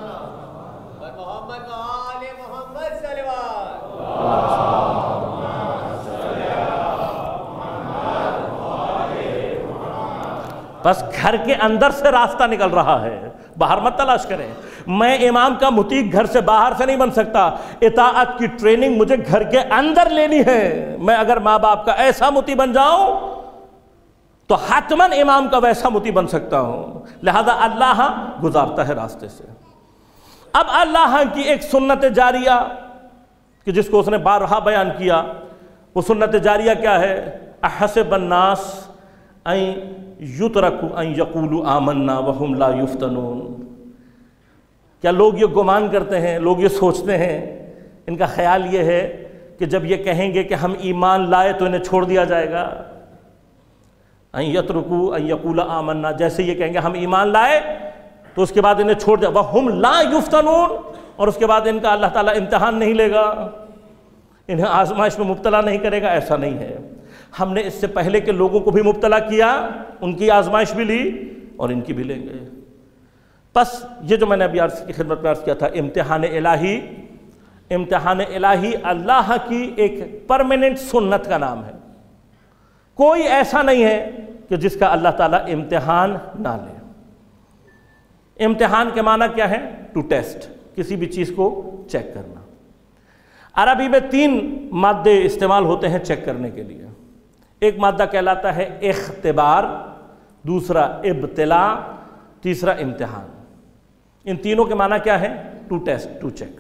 بس گھر کے اندر سے راستہ نکل رہا ہے، باہر مت تلاش کریں. میں امام کا مطیع گھر سے باہر سے نہیں بن سکتا. اطاعت کی ٹریننگ مجھے گھر کے اندر لینی ہے. میں اگر ماں باپ کا ایسا مطیع بن جاؤں تو حتماً امام کا ویسا مطیع بن سکتا ہوں. لہذا اللہ گزارتا ہے راستے سے. اب اللہ کی ایک سنت جاریہ کہ جس کو اس نے بارہا بیان کیا، وہ سنت جاریہ کیا ہے؟ احسب الناس ان یترکوا ان یقولوا آمنا وہم لا یفتنون. کیا لوگ یہ گمان کرتے ہیں، لوگ یہ سوچتے ہیں، ان کا خیال یہ ہے کہ جب یہ کہیں گے کہ ہم ایمان لائے تو انہیں چھوڑ دیا جائے گا؟ ان یترکوا ان یقولوا آمنا، جیسے یہ کہیں گے ہم ایمان لائے تو اس کے بعد انہیں چھوڑ دیا. وہم لا یفتنون، اور اس کے بعد ان کا اللہ تعالیٰ امتحان نہیں لے گا، انہیں آزمائش میں مبتلا نہیں کرے گا. ایسا نہیں ہے. ہم نے اس سے پہلے کے لوگوں کو بھی مبتلا کیا، ان کی آزمائش بھی لی اور ان کی بھی لیں گے. بس یہ جو میں نے ابھی عرض کی خدمت میں عرض کیا تھا، امتحان الہی، امتحان الہی اللہ کی ایک پرماننٹ سنت کا نام ہے. کوئی ایسا نہیں ہے کہ جس کا اللہ تعالیٰ امتحان نہ لے. امتحان کے معنی کیا ہے؟ ٹو ٹیسٹ، کسی بھی چیز کو چیک کرنا. عربی میں تین مادے استعمال ہوتے ہیں چیک کرنے کے لیے. ایک مادہ کہلاتا ہے اختبار، دوسرا ابتلاء، تیسرا امتحان. ان تینوں کے معنی کیا ہے؟ To test, to check.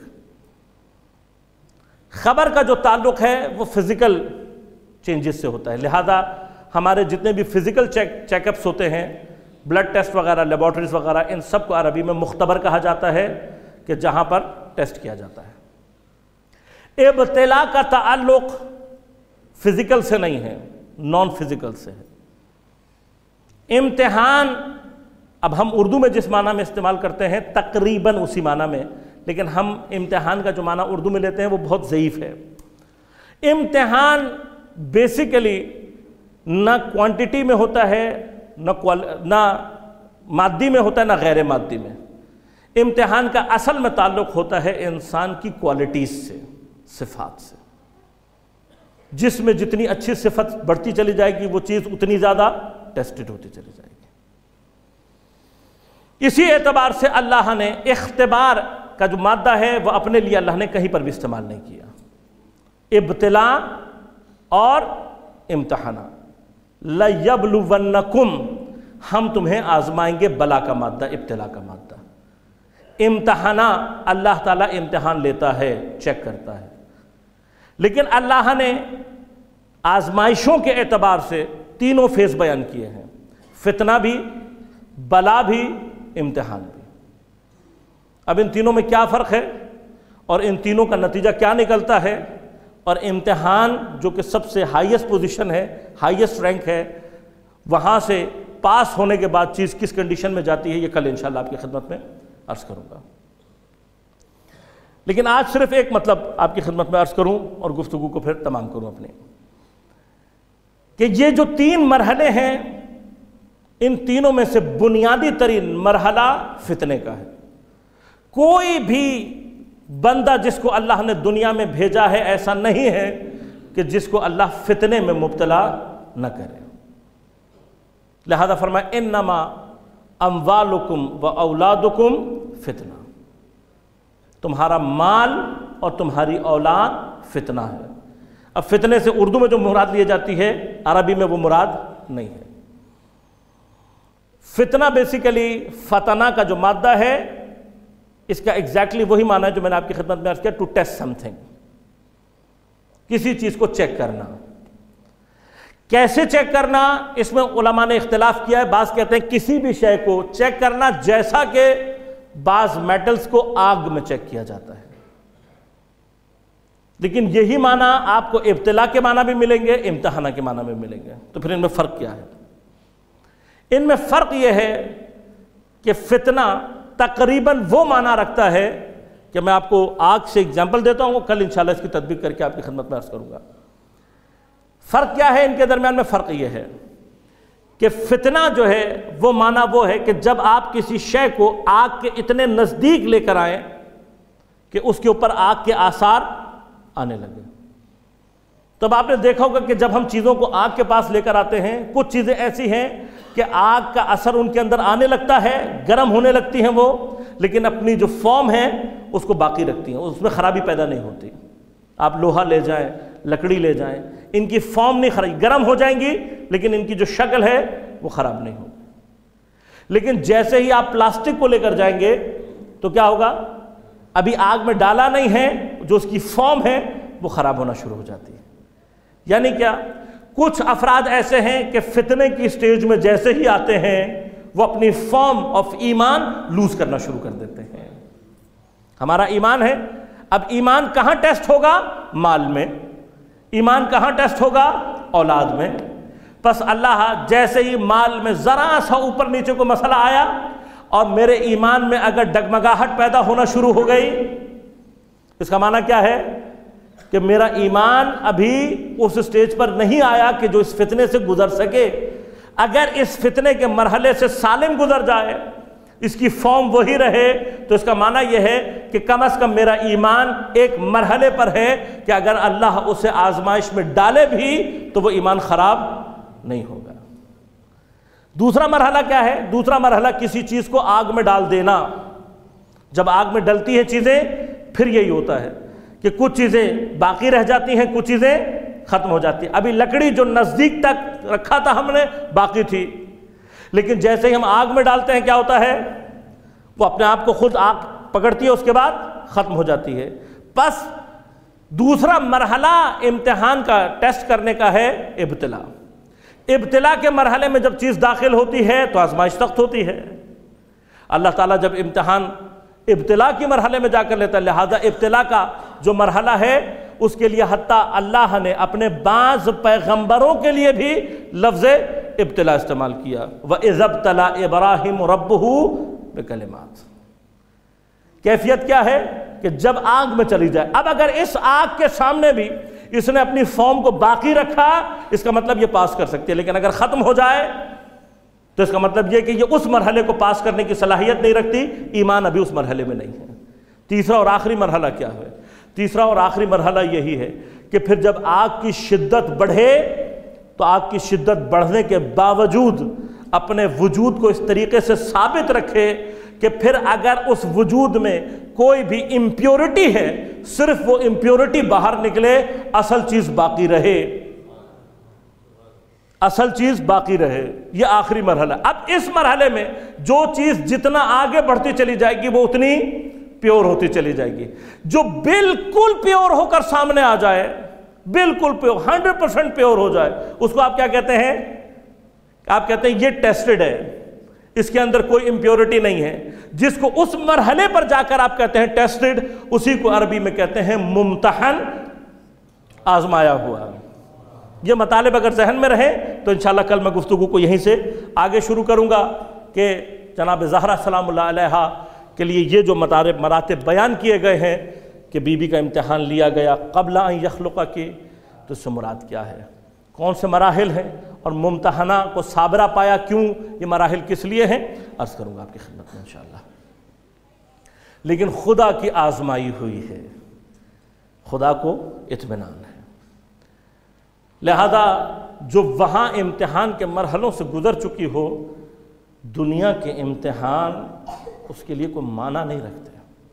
خبر کا جو تعلق ہے وہ فزیکل چینجز سے ہوتا ہے. لہذا ہمارے جتنے بھی فزیکل چیک چیک اپس ہوتے ہیں، بلڈ ٹیسٹ وغیرہ، لیبارٹریز وغیرہ، ان سب کو عربی میں مختبر کہا جاتا ہے کہ جہاں پر ٹیسٹ کیا جاتا ہے. ابتلاء کا تعلق فزیکل سے نہیں ہے، نان فزیکل سے ہے. امتحان اب ہم اردو میں جس معنی میں استعمال کرتے ہیں تقریباً اسی معنی میں، لیکن ہم امتحان کا جو معنی اردو میں لیتے ہیں وہ بہت ضعیف ہے. امتحان بیسیکلی نہ کوانٹٹی میں ہوتا ہے، نہ نہ مادی میں ہوتا ہے، نہ غیر مادی میں. امتحان کا اصل میں تعلق ہوتا ہے انسان کی کوالٹیز سے، صفات سے. جس میں جتنی اچھی صفت بڑھتی چلی جائے گی وہ چیز اتنی زیادہ ٹیسٹڈ ہوتی چلی جائے گی. اسی اعتبار سے اللہ نے اختبار کا جو مادہ ہے وہ اپنے لیے اللہ نے کہیں پر بھی استعمال نہیں کیا. ابتلاء اور امتحانہ. لَيَبْلُوَنَّكُمْ، ہم تمہیں آزمائیں گے. بلا کا مادہ ابتلاء کا مادہ. امتحانہ، اللہ تعالیٰ امتحان لیتا ہے، چیک کرتا ہے. لیکن اللہ نے آزمائشوں کے اعتبار سے تینوں فیز بیان کیے ہیں، فتنہ بھی، بلا بھی، امتحان بھی. اب ان تینوں میں کیا فرق ہے اور ان تینوں کا نتیجہ کیا نکلتا ہے، اور امتحان جو کہ سب سے ہائیسٹ پوزیشن ہے، ہائیسٹ رینک ہے، وہاں سے پاس ہونے کے بعد چیز کس کنڈیشن میں جاتی ہے، یہ کل انشاءاللہ آپ کی خدمت میں عرض کروں گا. لیکن آج صرف ایک مطلب آپ کی خدمت میں عرض کروں اور گفتگو کو پھر تمام کروں اپنے، کہ یہ جو تین مرحلے ہیں ان تینوں میں سے بنیادی ترین مرحلہ فتنے کا ہے۔ کوئی بھی بندہ جس کو اللہ نے دنیا میں بھیجا ہے ایسا نہیں ہے کہ جس کو اللہ فتنے میں مبتلا نہ کرے۔ لہذا فرمایا انما اموالکم و اولادکم فتنہ، تمہارا مال اور تمہاری اولاد فتنہ ہے۔ اب فتنے سے اردو میں جو مراد لی جاتی ہے عربی میں وہ مراد نہیں ہے۔ فتنہ بیسیکلی فتنہ کا جو مادہ ہے اس کا ایگزیکٹلی وہی معنی ہے جو میں نے آپ کی خدمت میں عرض کیا، ٹو ٹیسٹ سم تھنگ، کسی چیز کو چیک کرنا۔ کیسے چیک کرنا اس میں علماء نے اختلاف کیا ہے۔ بعض کہتے ہیں کسی بھی شے کو چیک کرنا جیسا کہ بعض میٹلز کو آگ میں چیک کیا جاتا ہے، لیکن یہی معنی آپ کو ابتلا کے معنی بھی ملیں گے، امتحانہ کے معنی میں ملیں گے۔ تو پھر ان میں فرق کیا ہے؟ ان میں فرق یہ ہے کہ فتنہ تقریباً وہ معنی رکھتا ہے کہ میں آپ کو آگ سے اگزامپل دیتا ہوں، کل انشاءاللہ اس کی تطبیق کر کے آپ کی خدمت میں عرض کروں گا۔ فرق کیا ہے ان کے درمیان میں؟ فرق یہ ہے کہ فتنہ جو ہے وہ معنی وہ ہے کہ جب آپ کسی شے کو آگ کے اتنے نزدیک لے کر آئیں کہ اس کے اوپر آگ کے آثار آنے لگے۔ تب آپ نے دیکھا ہوگا کہ جب ہم چیزوں کو آگ کے پاس لے کر آتے ہیں، کچھ چیزیں ایسی ہیں کہ آگ کا اثر ان کے اندر آنے لگتا ہے، گرم ہونے لگتی ہیں وہ، لیکن اپنی جو فارم ہے اس کو باقی رکھتی ہیں، اس میں خرابی پیدا نہیں ہوتی۔ آپ لوہا لے جائیں، لکڑی لے جائیں، ان کی فارم نہیں خراب، گرم ہو جائیں گی لیکن ان کی جو شکل ہے وہ خراب نہیں ہوگی۔ لیکن جیسے ہی آپ پلاسٹک کو لے کر جائیں گے تو کیا ہوگا؟ ابھی آگ میں ڈالا نہیں ہے، جو اس کی فارم ہے وہ خراب ہونا شروع ہو جاتی ہے۔ یعنی کیا؟ کچھ افراد ایسے ہیں کہ فتنے کی سٹیج میں جیسے ہی آتے ہیں وہ اپنی فارم آف ایمان لوز کرنا شروع کر دیتے ہیں۔ ہمارا ایمان ہے، اب ایمان کہاں ٹیسٹ ہوگا؟ مال میں۔ ایمان کہاں ٹیسٹ ہوگا؟ اولاد میں۔ پس اللہ جیسے ہی مال میں ذرا سا اوپر نیچے کو مسئلہ آیا اور میرے ایمان میں اگر ڈگمگاہٹ پیدا ہونا شروع ہو گئی، اس کا معنی کیا ہے؟ کہ میرا ایمان ابھی اس سٹیج پر نہیں آیا کہ جو اس فتنے سے گزر سکے۔ اگر اس فتنے کے مرحلے سے سالم گزر جائے، اس کی فارم وہی رہے، تو اس کا معنی یہ ہے کہ کم از کم میرا ایمان ایک مرحلے پر ہے کہ اگر اللہ اسے آزمائش میں ڈالے بھی تو وہ ایمان خراب نہیں ہوگا۔ دوسرا مرحلہ کیا ہے؟ دوسرا مرحلہ کسی چیز کو آگ میں ڈال دینا۔ جب آگ میں ڈلتی ہیں چیزیں پھر یہی ہوتا ہے کہ کچھ چیزیں باقی رہ جاتی ہیں، کچھ چیزیں ختم ہو جاتی ہیں۔ ابھی لکڑی جو نزدیک تک رکھا تھا ہم نے باقی تھی، لیکن جیسے ہی ہم آگ میں ڈالتے ہیں کیا ہوتا ہے؟ وہ اپنے آپ کو خود آگ پکڑتی ہے، اس کے بعد ختم ہو جاتی ہے۔ بس دوسرا مرحلہ امتحان کا، ٹیسٹ کرنے کا ہے ابتلا۔ ابتلا کے مرحلے میں جب چیز داخل ہوتی ہے تو آزمائش سخت ہوتی ہے۔ اللہ تعالیٰ جب امتحان ابتلا کی مرحلے میں جا کر لیتا ہے، لہذا ابتلا کا جو مرحلہ ہے اس کے لیے حتیٰ اللہ نے اپنے بعض پیغمبروں کے لیے بھی لفظ ابتلا استعمال کیا۔ وَإِذَا ابْتَلَىٰ إِبْرَاهِيمُ رَبُّهُ بِكَلِمَاتٍ۔ کیفیت کیا ہے کہ جب آگ میں چلی جائے، اب اگر اس آگ کے سامنے بھی اس نے اپنی فارم کو باقی رکھا، اس کا مطلب یہ پاس کر سکتی ہے، لیکن اگر ختم ہو جائے تو اس کا مطلب یہ کہ یہ اس مرحلے کو پاس کرنے کی صلاحیت نہیں رکھتی، ایمان ابھی اس مرحلے میں نہیں ہے۔ تیسرا اور آخری مرحلہ کیا ہے؟ تیسرا اور آخری مرحلہ یہی ہے کہ پھر جب آگ کی شدت بڑھے تو آگ کی شدت بڑھنے کے باوجود اپنے وجود کو اس طریقے سے ثابت رکھے کہ پھر اگر اس وجود میں کوئی بھی امپیورٹی ہے، صرف وہ امپیورٹی باہر نکلے، اصل چیز باقی رہے، اصل چیز باقی رہے۔ یہ آخری مرحلہ۔ اب اس مرحلے میں جو چیز جتنا آگے بڑھتی چلی جائے گی وہ اتنی پیور ہوتی چلی جائے گی۔ جو بالکل پیور ہو کر سامنے آ جائے، بالکل پیور، ہنڈریڈ پرسینٹ پیور ہو جائے، اس کو آپ کیا کہتے ہیں؟ آپ کہتے ہیں یہ ٹیسٹڈ ہے، اس کے اندر کوئی امپیورٹی نہیں ہے۔ جس کو اس مرحلے پر جا کر آپ کہتے ہیں ٹیسٹڈ، اسی کو عربی میں کہتے ہیں ممتحن، آزمایا ہوا۔ یہ مطالب اگر ذہن میں رہے تو انشاءاللہ کل میں گفتگو کو یہیں سے آگے شروع کروں گا کہ جناب زہرا سلام اللہ علیہا کے لیے یہ جو مطالب مراتب بیان کیے گئے ہیں کہ بی بی کا امتحان لیا گیا قبل ان یخلق کی، تو اس سے مراد کیا ہے، کون سے مراحل ہیں اور ممتحنہ کو صابرہ پایا. کیوں؟ یہ مراحل کس لیے ہیں عرض کروں گا آپ کی خدمت میں انشاءاللہ. لیکن خدا کی آزمائی ہوئی ہے، خدا کو اطمینان ہے. لہذا جو وہاں امتحان کے مرحلوں سے گزر چکی ہو، دنیا کے امتحان اس کے لیے کوئی معنی نہیں رکھتے.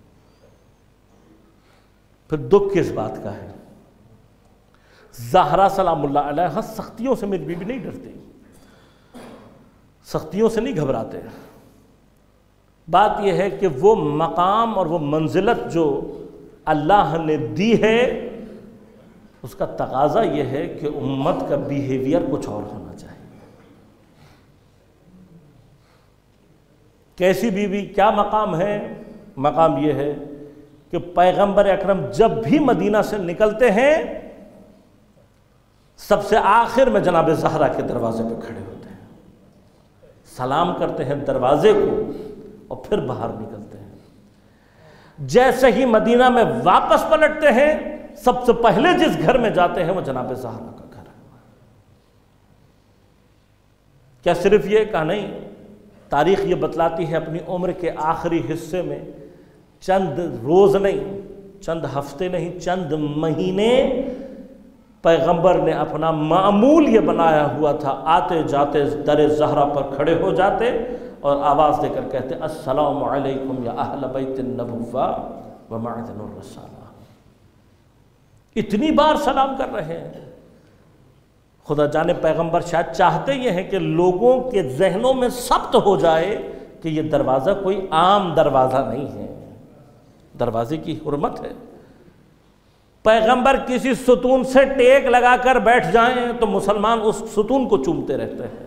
پھر دکھ کس بات کا ہے؟ زہرا سلام اللہ علیہ سختیوں سے میری بیوی نہیں ڈرتی، سختیوں سے نہیں گھبراتے. بات یہ ہے کہ وہ مقام اور وہ منزلت جو اللہ نے دی ہے اس کا تقاضا یہ ہے کہ امت کا بیہیویئر کچھ اور ہونا چاہیے. کیسی بیوی، کیا مقام ہے؟ مقام یہ ہے کہ پیغمبر اکرم جب بھی مدینہ سے نکلتے ہیں سب سے آخر میں جناب زہرا کے دروازے پہ کھڑے ہوتے ہیں، سلام کرتے ہیں دروازے کو اور پھر باہر نکلتے ہیں. جیسے ہی مدینہ میں واپس پلٹتے ہیں سب سے پہلے جس گھر میں جاتے ہیں وہ جناب زہرا کا گھر ہے. کیا صرف یہ کہا نہیں، تاریخ یہ بتلاتی ہے اپنی عمر کے آخری حصے میں چند روز نہیں، چند ہفتے نہیں، چند مہینے پیغمبر نے اپنا معمول یہ بنایا ہوا تھا، آتے جاتے در زہرا پر کھڑے ہو جاتے اور آواز دے کر کہتے السلام علیکم یا اہل بیت النبوہ و معدن الرسالہ. اتنی بار سلام کر رہے ہیں. خدا جانے پیغمبر شاید چاہتے یہ ہیں کہ لوگوں کے ذہنوں میں ثبت ہو جائے کہ یہ دروازہ کوئی عام دروازہ نہیں ہے، دروازے کی حرمت ہے. پیغمبر کسی ستون سے ٹیک لگا کر بیٹھ جائیں تو مسلمان اس ستون کو چومتے رہتے ہیں.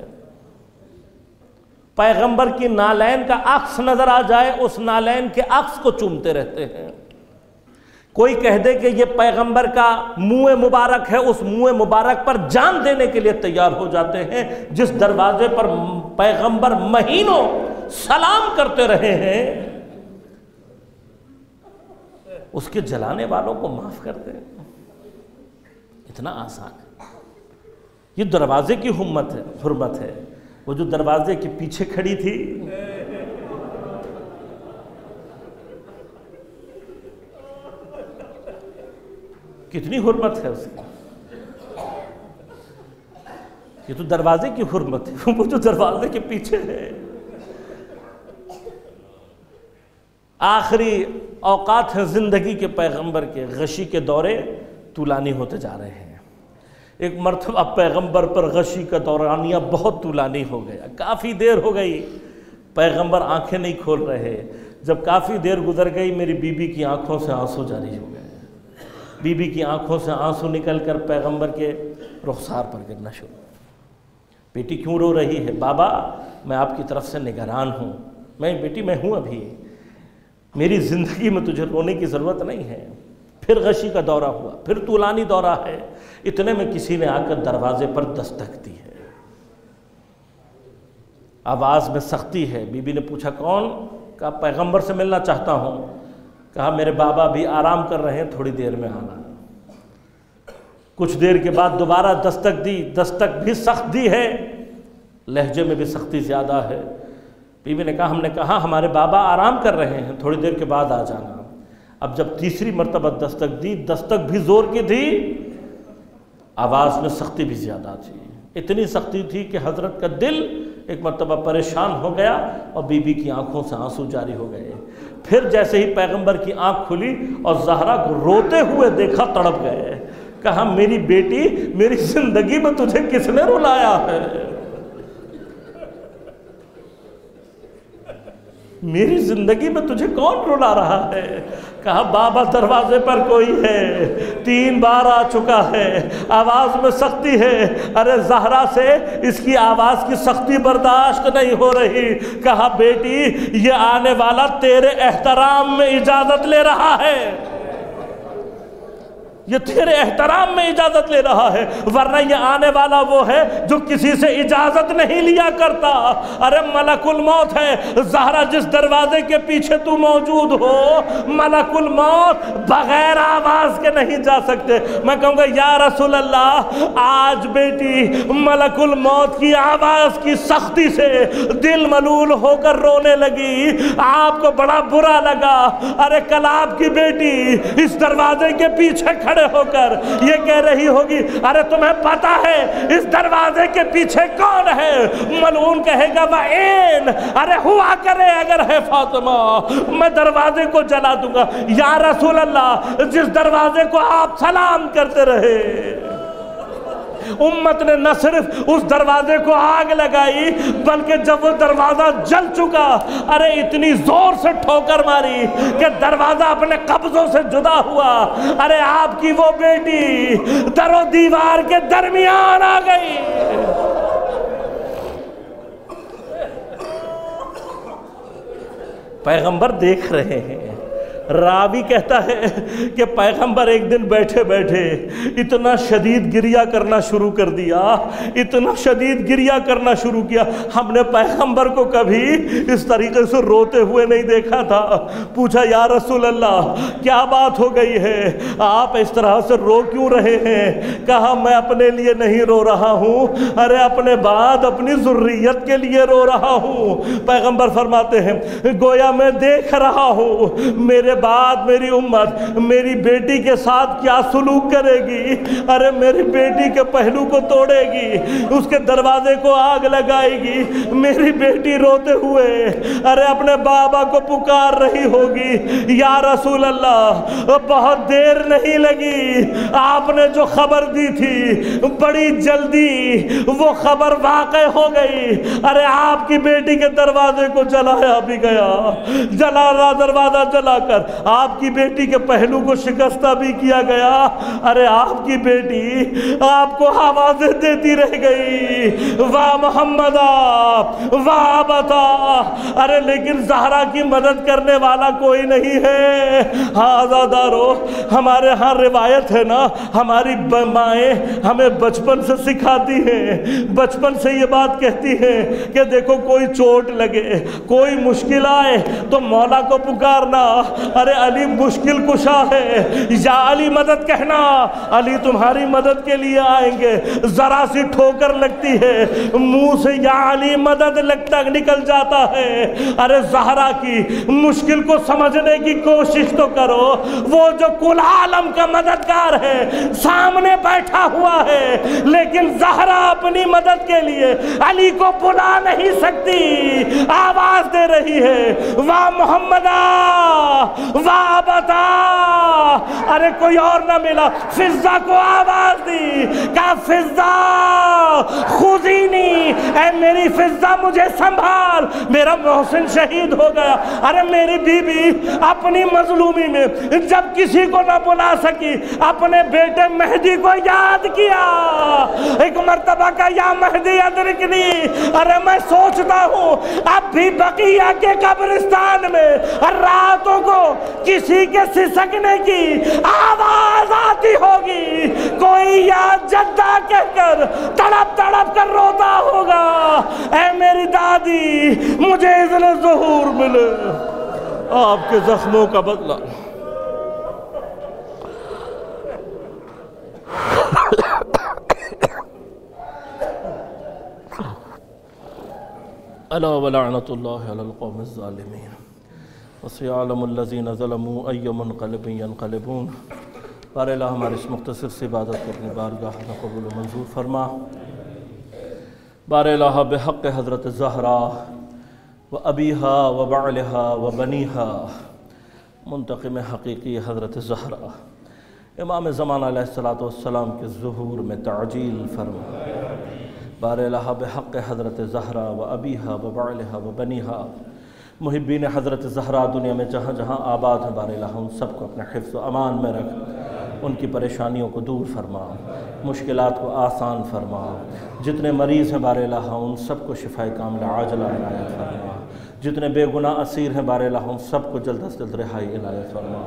پیغمبر کی نالین کا عکس نظر آ جائے اس نالین کے عکس کو چومتے رہتے ہیں. کوئی کہہ دے کہ یہ پیغمبر کا منہ مبارک ہے، اس منہ مبارک پر جان دینے کے لیے تیار ہو جاتے ہیں. جس دروازے پر پیغمبر مہینوں سلام کرتے رہے ہیں اس کے جلانے والوں کو معاف کر دیں. اتنا آسان ہے. یہ دروازے کی حرمت ہے حرمت ہے. وہ جو دروازے کے پیچھے کھڑی تھی کتنی حرمت ہے اس کی. یہ تو دروازے کی حرمت ہے. وہ جو دروازے کے پیچھے ہے. آخری اوقات ہیں زندگی کے پیغمبر کے، غشی کے دورے طولانی ہوتے جا رہے ہیں. ایک مرتبہ پیغمبر پر غشی کا دورانیہ بہت طولانی ہو گیا، کافی دیر ہو گئی، پیغمبر آنکھیں نہیں کھول رہے. جب کافی دیر گزر گئی میری بی بی کی آنکھوں سے آنسو جاری ہو گئے. بی بی کی آنکھوں سے آنسو نکل کر پیغمبر کے رخسار پر گرنا شروع. بیٹی کیوں رو رہی ہے؟ بابا میں آپ کی طرف سے نگران ہوں. میں بیٹی میں ہوں ابھی، میری زندگی میں تجھے رونے کی ضرورت نہیں ہے. پھر غشی کا دورہ ہوا، پھر طولانی دورہ ہے. اتنے میں کسی نے آ کر دروازے پر دستک دی ہے. آواز میں سختی ہے. بی بی نے پوچھا کون؟ کہا پیغمبر سے ملنا چاہتا ہوں. کہا میرے بابا بھی آرام کر رہے ہیں، تھوڑی دیر میں آنا. کچھ دیر کے بعد دوبارہ دستک دی. دستک بھی سخت دی ہے، لہجے میں بھی سختی زیادہ ہے. بی بی نے کہا ہم نے کہا ہمارے بابا آرام کر رہے ہیں، تھوڑی دیر کے بعد آ جانا. اب جب تیسری مرتبہ دستک دی، دستک بھی زور کی تھی، آواز میں سختی بھی زیادہ تھی. اتنی سختی تھی کہ حضرت کا دل ایک مرتبہ پریشان ہو گیا اور بی بی کی آنکھوں سے آنسو جاری ہو گئے. پھر جیسے ہی پیغمبر کی آنکھ کھلی اور زہرا کو روتے ہوئے دیکھا تڑپ گئے. کہا میری بیٹی، میری زندگی میں تجھے کس نے رلایا ہے؟ میری زندگی میں تجھے کون رلا رہا ہے؟ کہا بابا دروازے پر کوئی ہے، تین بار آ چکا ہے، آواز میں سختی ہے. ارے زہرا سے اس کی آواز کی سختی برداشت نہیں ہو رہی. کہا بیٹی یہ آنے والا تیرے احترام میں اجازت لے رہا ہے. یہ تیرے احترام میں اجازت لے رہا ہے، ورنہ یہ آنے والا وہ ہے جو کسی سے اجازت نہیں لیا کرتا۔ ارے ملک الموت ہے، زہرا جس دروازے کے پیچھے تو موجود ہو، ملک الموت بغیر آواز کے نہیں جا سکتے۔ میں کہوں گا یا رسول اللہ، آج بیٹی ملک الموت کی آواز کی سختی سے دل ملول ہو کر رونے لگی، آپ کو بڑا برا لگا۔ ارے کل آپ کی بیٹی اس دروازے کے پیچھے کھڑے ہو کر یہ کہہ رہی ہوگی، ارے تمہیں پتا ہے اس دروازے کے پیچھے کون ہے؟ ملعون کہے گا وَإِن، ارے ہوا کرے اگر ہے فاطمہ، میں دروازے کو جلا دوں گا۔ یا رسول اللہ، جس دروازے کو آپ سلام کرتے رہے، امت نے نہ صرف اس دروازے کو آگ لگائی، بلکہ جب وہ دروازہ جل چکا، ارے اتنی زور سے ٹھوکر ماری کہ دروازہ اپنے قبضوں سے جدا ہوا۔ ارے آپ کی وہ بیٹی در و دیوار کے درمیان آ گئی۔ پیغمبر دیکھ رہے ہیں۔ راوی کہتا ہے کہ پیغمبر ایک دن بیٹھے بیٹھے اتنا شدید گریہ کرنا شروع کر دیا، اتنا شدید گریہ کرنا شروع کیا، ہم نے پیغمبر کو کبھی اس طریقے سے روتے ہوئے نہیں دیکھا تھا۔ پوچھا یا رسول اللہ کیا بات ہو گئی ہے، آپ اس طرح سے رو کیوں رہے ہیں؟ کہا میں اپنے لیے نہیں رو رہا ہوں، ارے اپنے بعد اپنی ذریت کے لیے رو رہا ہوں۔ پیغمبر فرماتے ہیں گویا میں دیکھ رہا ہوں میرے بعد میری امت میری بیٹی کے ساتھ کیا سلوک کرے گی۔ ارے میری بیٹی کے پہلو کو توڑے گی، اس کے دروازے کو آگ لگائے گی، میری بیٹی روتے ہوئے ارے اپنے بابا کو پکار رہی ہوگی۔ یا رسول اللہ بہت دیر نہیں لگی، آپ نے جو خبر دی تھی بڑی جلدی وہ خبر واقع ہو گئی۔ ارے آپ کی بیٹی کے دروازے کو جلایا بھی گیا، جلا رہا دروازہ جلا کر آپ کی بیٹی کے پہلو کو شکستہ بھی کیا گیا۔ ارے آپ کی بیٹی آپ کو آوازیں دیتی رہ گئی، واہ محمد واہ بتا، ارے لیکن زہرا کی مدد کرنے والا کوئی نہیں ہے۔ ہاں آزادارو، ہمارے ہاں روایت ہے نا، ہماری مائیں ہمیں بچپن سے سکھاتی ہیں، بچپن سے یہ بات کہتی ہیں کہ دیکھو کوئی چوٹ لگے، کوئی مشکل آئے تو مولا کو پکارنا، ارے علی مشکل کشا ہے، یا علی مدد کہنا، علی تمہاری مدد کے لیے آئیں گے۔ ذرا سی ٹھوکر لگتی ہے، منہ سے یا علی مدد لگتا نکل جاتا ہے۔ ارے زہرا کی مشکل کو سمجھنے کی کوشش تو کرو، وہ جو کل عالم کا مددگار ہے سامنے بیٹھا ہوا ہے، لیکن زہرا اپنی مدد کے لیے علی کو بلا نہیں سکتی، آواز دے رہی ہے واہ محمدہ واہ بتا۔ ارے کوئی اور نہ ملا، فضہ کو آواز دی، کہا فضہ خذینی، اے میری فضہ مجھے سنبھال، میرا محسن شہید ہو گیا۔ ارے میری بی بی اپنی مظلومی میں جب کسی کو نہ بلا سکی، اپنے بیٹے مہدی کو یاد کیا، ایک مرتبہ کا یا مہدی ادرکنی۔ ارے میں سوچتا ہوں اب بھی بقیہ کے قبرستان میں راتوں کو کسی کے سسکنے کی آواز آتی ہوگی، کوئی یا جدہ کہہ کر تڑپ تڑپ کر روتا ہوگا، اے میری دادی مجھے اذن ظہور ملے، آپ کے زخموں کا بدلہ۔ الا ولعنت اللہ علی القوم الظالمین وسيعلم الذين ظلموا أي منقلب ينقلبون۔ بار الہ ہماری اس مختصر سی عبادت کو اپنی بارگاہ میں قبول و منظور فرما۔ بار الہ بحق حضرت زہرا و ابیہا و بعلہا و بنیہا، منتقم حقیقی حضرت زہرا امام زمان علیہ السلام کے ظہور میں تعجیل فرما۔ بار الہ بحق حضرت زہرا و ابیہا و بعلہا و بنیہا، محبین حضرت زہرا دنیا میں جہاں جہاں آباد ہیں بار الہ ان سب کو اپنے حفظ و امان میں رکھ، ان کی پریشانیوں کو دور فرما، مشکلات کو آسان فرما، جتنے مریض ہیں بار الہ ان سب کو شفاء کاملہ عاجلہ عنایت فرما، جتنے بے گناہ اسیر ہیں بار الہ ان سب کو جلد از جلد رہائی عنایت فرما۔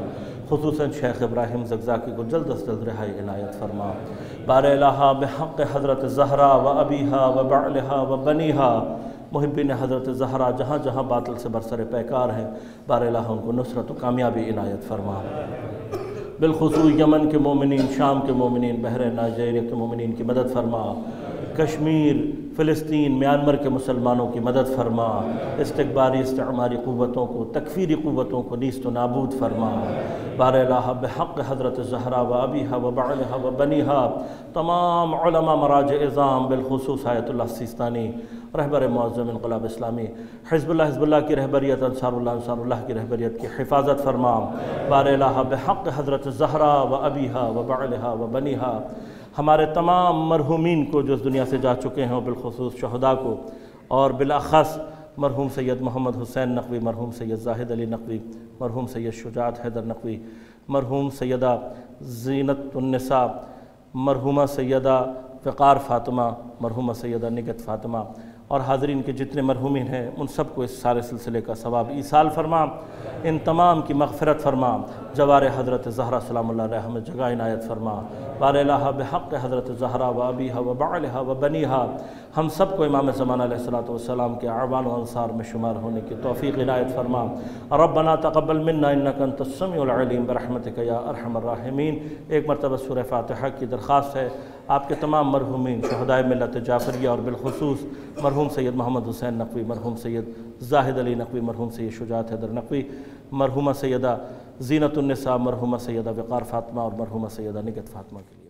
خصوصاً شیخ ابراہیم زگزاکی کو جلد از جلد رہائی عنایت فرما۔ بار الہ بحق حضرت زہرا و ابیہا و بعلہا و بنیہا، محبین حضرت زہرا جہاں جہاں باطل سے برسر پیکار ہیں، بار الہ ان کو نصرت و کامیابی عنایت فرما۔ بالخصوص یمن کے مومنین، شام کے مومنین، بحرین نائجیریا کے مومنین کی مدد فرما، کشمیر، فلسطین، میانمار کے مسلمانوں کی مدد فرما، استکباری استعماری قوتوں کو، تکفیری قوتوں کو نیست و نابود فرما۔ بار الہ بحق حضرت زہرا و ابیہا و بعلہا و بنیہا، تمام علماء مراجع اعظام بالخصوص آیت اللہ سیستانی، رہبر معظم انقلاب اسلامی، حزب اللہ حزب اللہ کی رہبریت، انصار اللہ انصار اللہ کی رہبریت کی حفاظت فرما۔ بار الہ بحق حضرت زہرا و ابیہا و بعلہا و بنیہا، ہمارے تمام مرحومین کو جو اس دنیا سے جا چکے ہیں، بالخصوص شہداء کو، اور بالاخص مرحوم سید محمد حسین نقوی، مرحوم سید زاہد علی نقوی، مرحوم سید شجاعت حیدر نقوی، مرحوم سیدہ زینت النساء، مرحومہ سیدہ وقار فاطمہ، مرحومہ سیدہ نگت فاطمہ، اور حاضرین کے جتنے مرحومین ہیں ان سب کو اس سارے سلسلے کا ثواب ایصال فرما، ان تمام کی مغفرت فرما، جوار حضرت زہرا سلام اللہ علیہ میں جگہ عنایت فرما۔ بار الہ بحق حضرت زہرا و ابیہا و بعلہا و بنیہا، ہم سب کو امام زمان علیہ الصلوۃ والسلام کے اعوان و انصار میں شمار ہونے کی توفیق عنایت فرما۔ ربنا تقبل منا انک انت السمیع العلیم برحمتک یا ارحم الراحمین۔ ایک مرتبہ سورہ فاتحہ کی درخواست ہے آپ کے تمام مرحومین شہدائے ملت جعفریہ، اور بالخصوص مرحوم سید محمد حسین نقوی، مرحوم سید زاہد علی نقوی، مرحوم سید شجاعت حیدر نقوی، مرحومہ سیدہ زینت النساء، مرحومہ سیدہ وقار فاطمہ اور مرحومہ سیدہ نگت فاطمہ کے لیے۔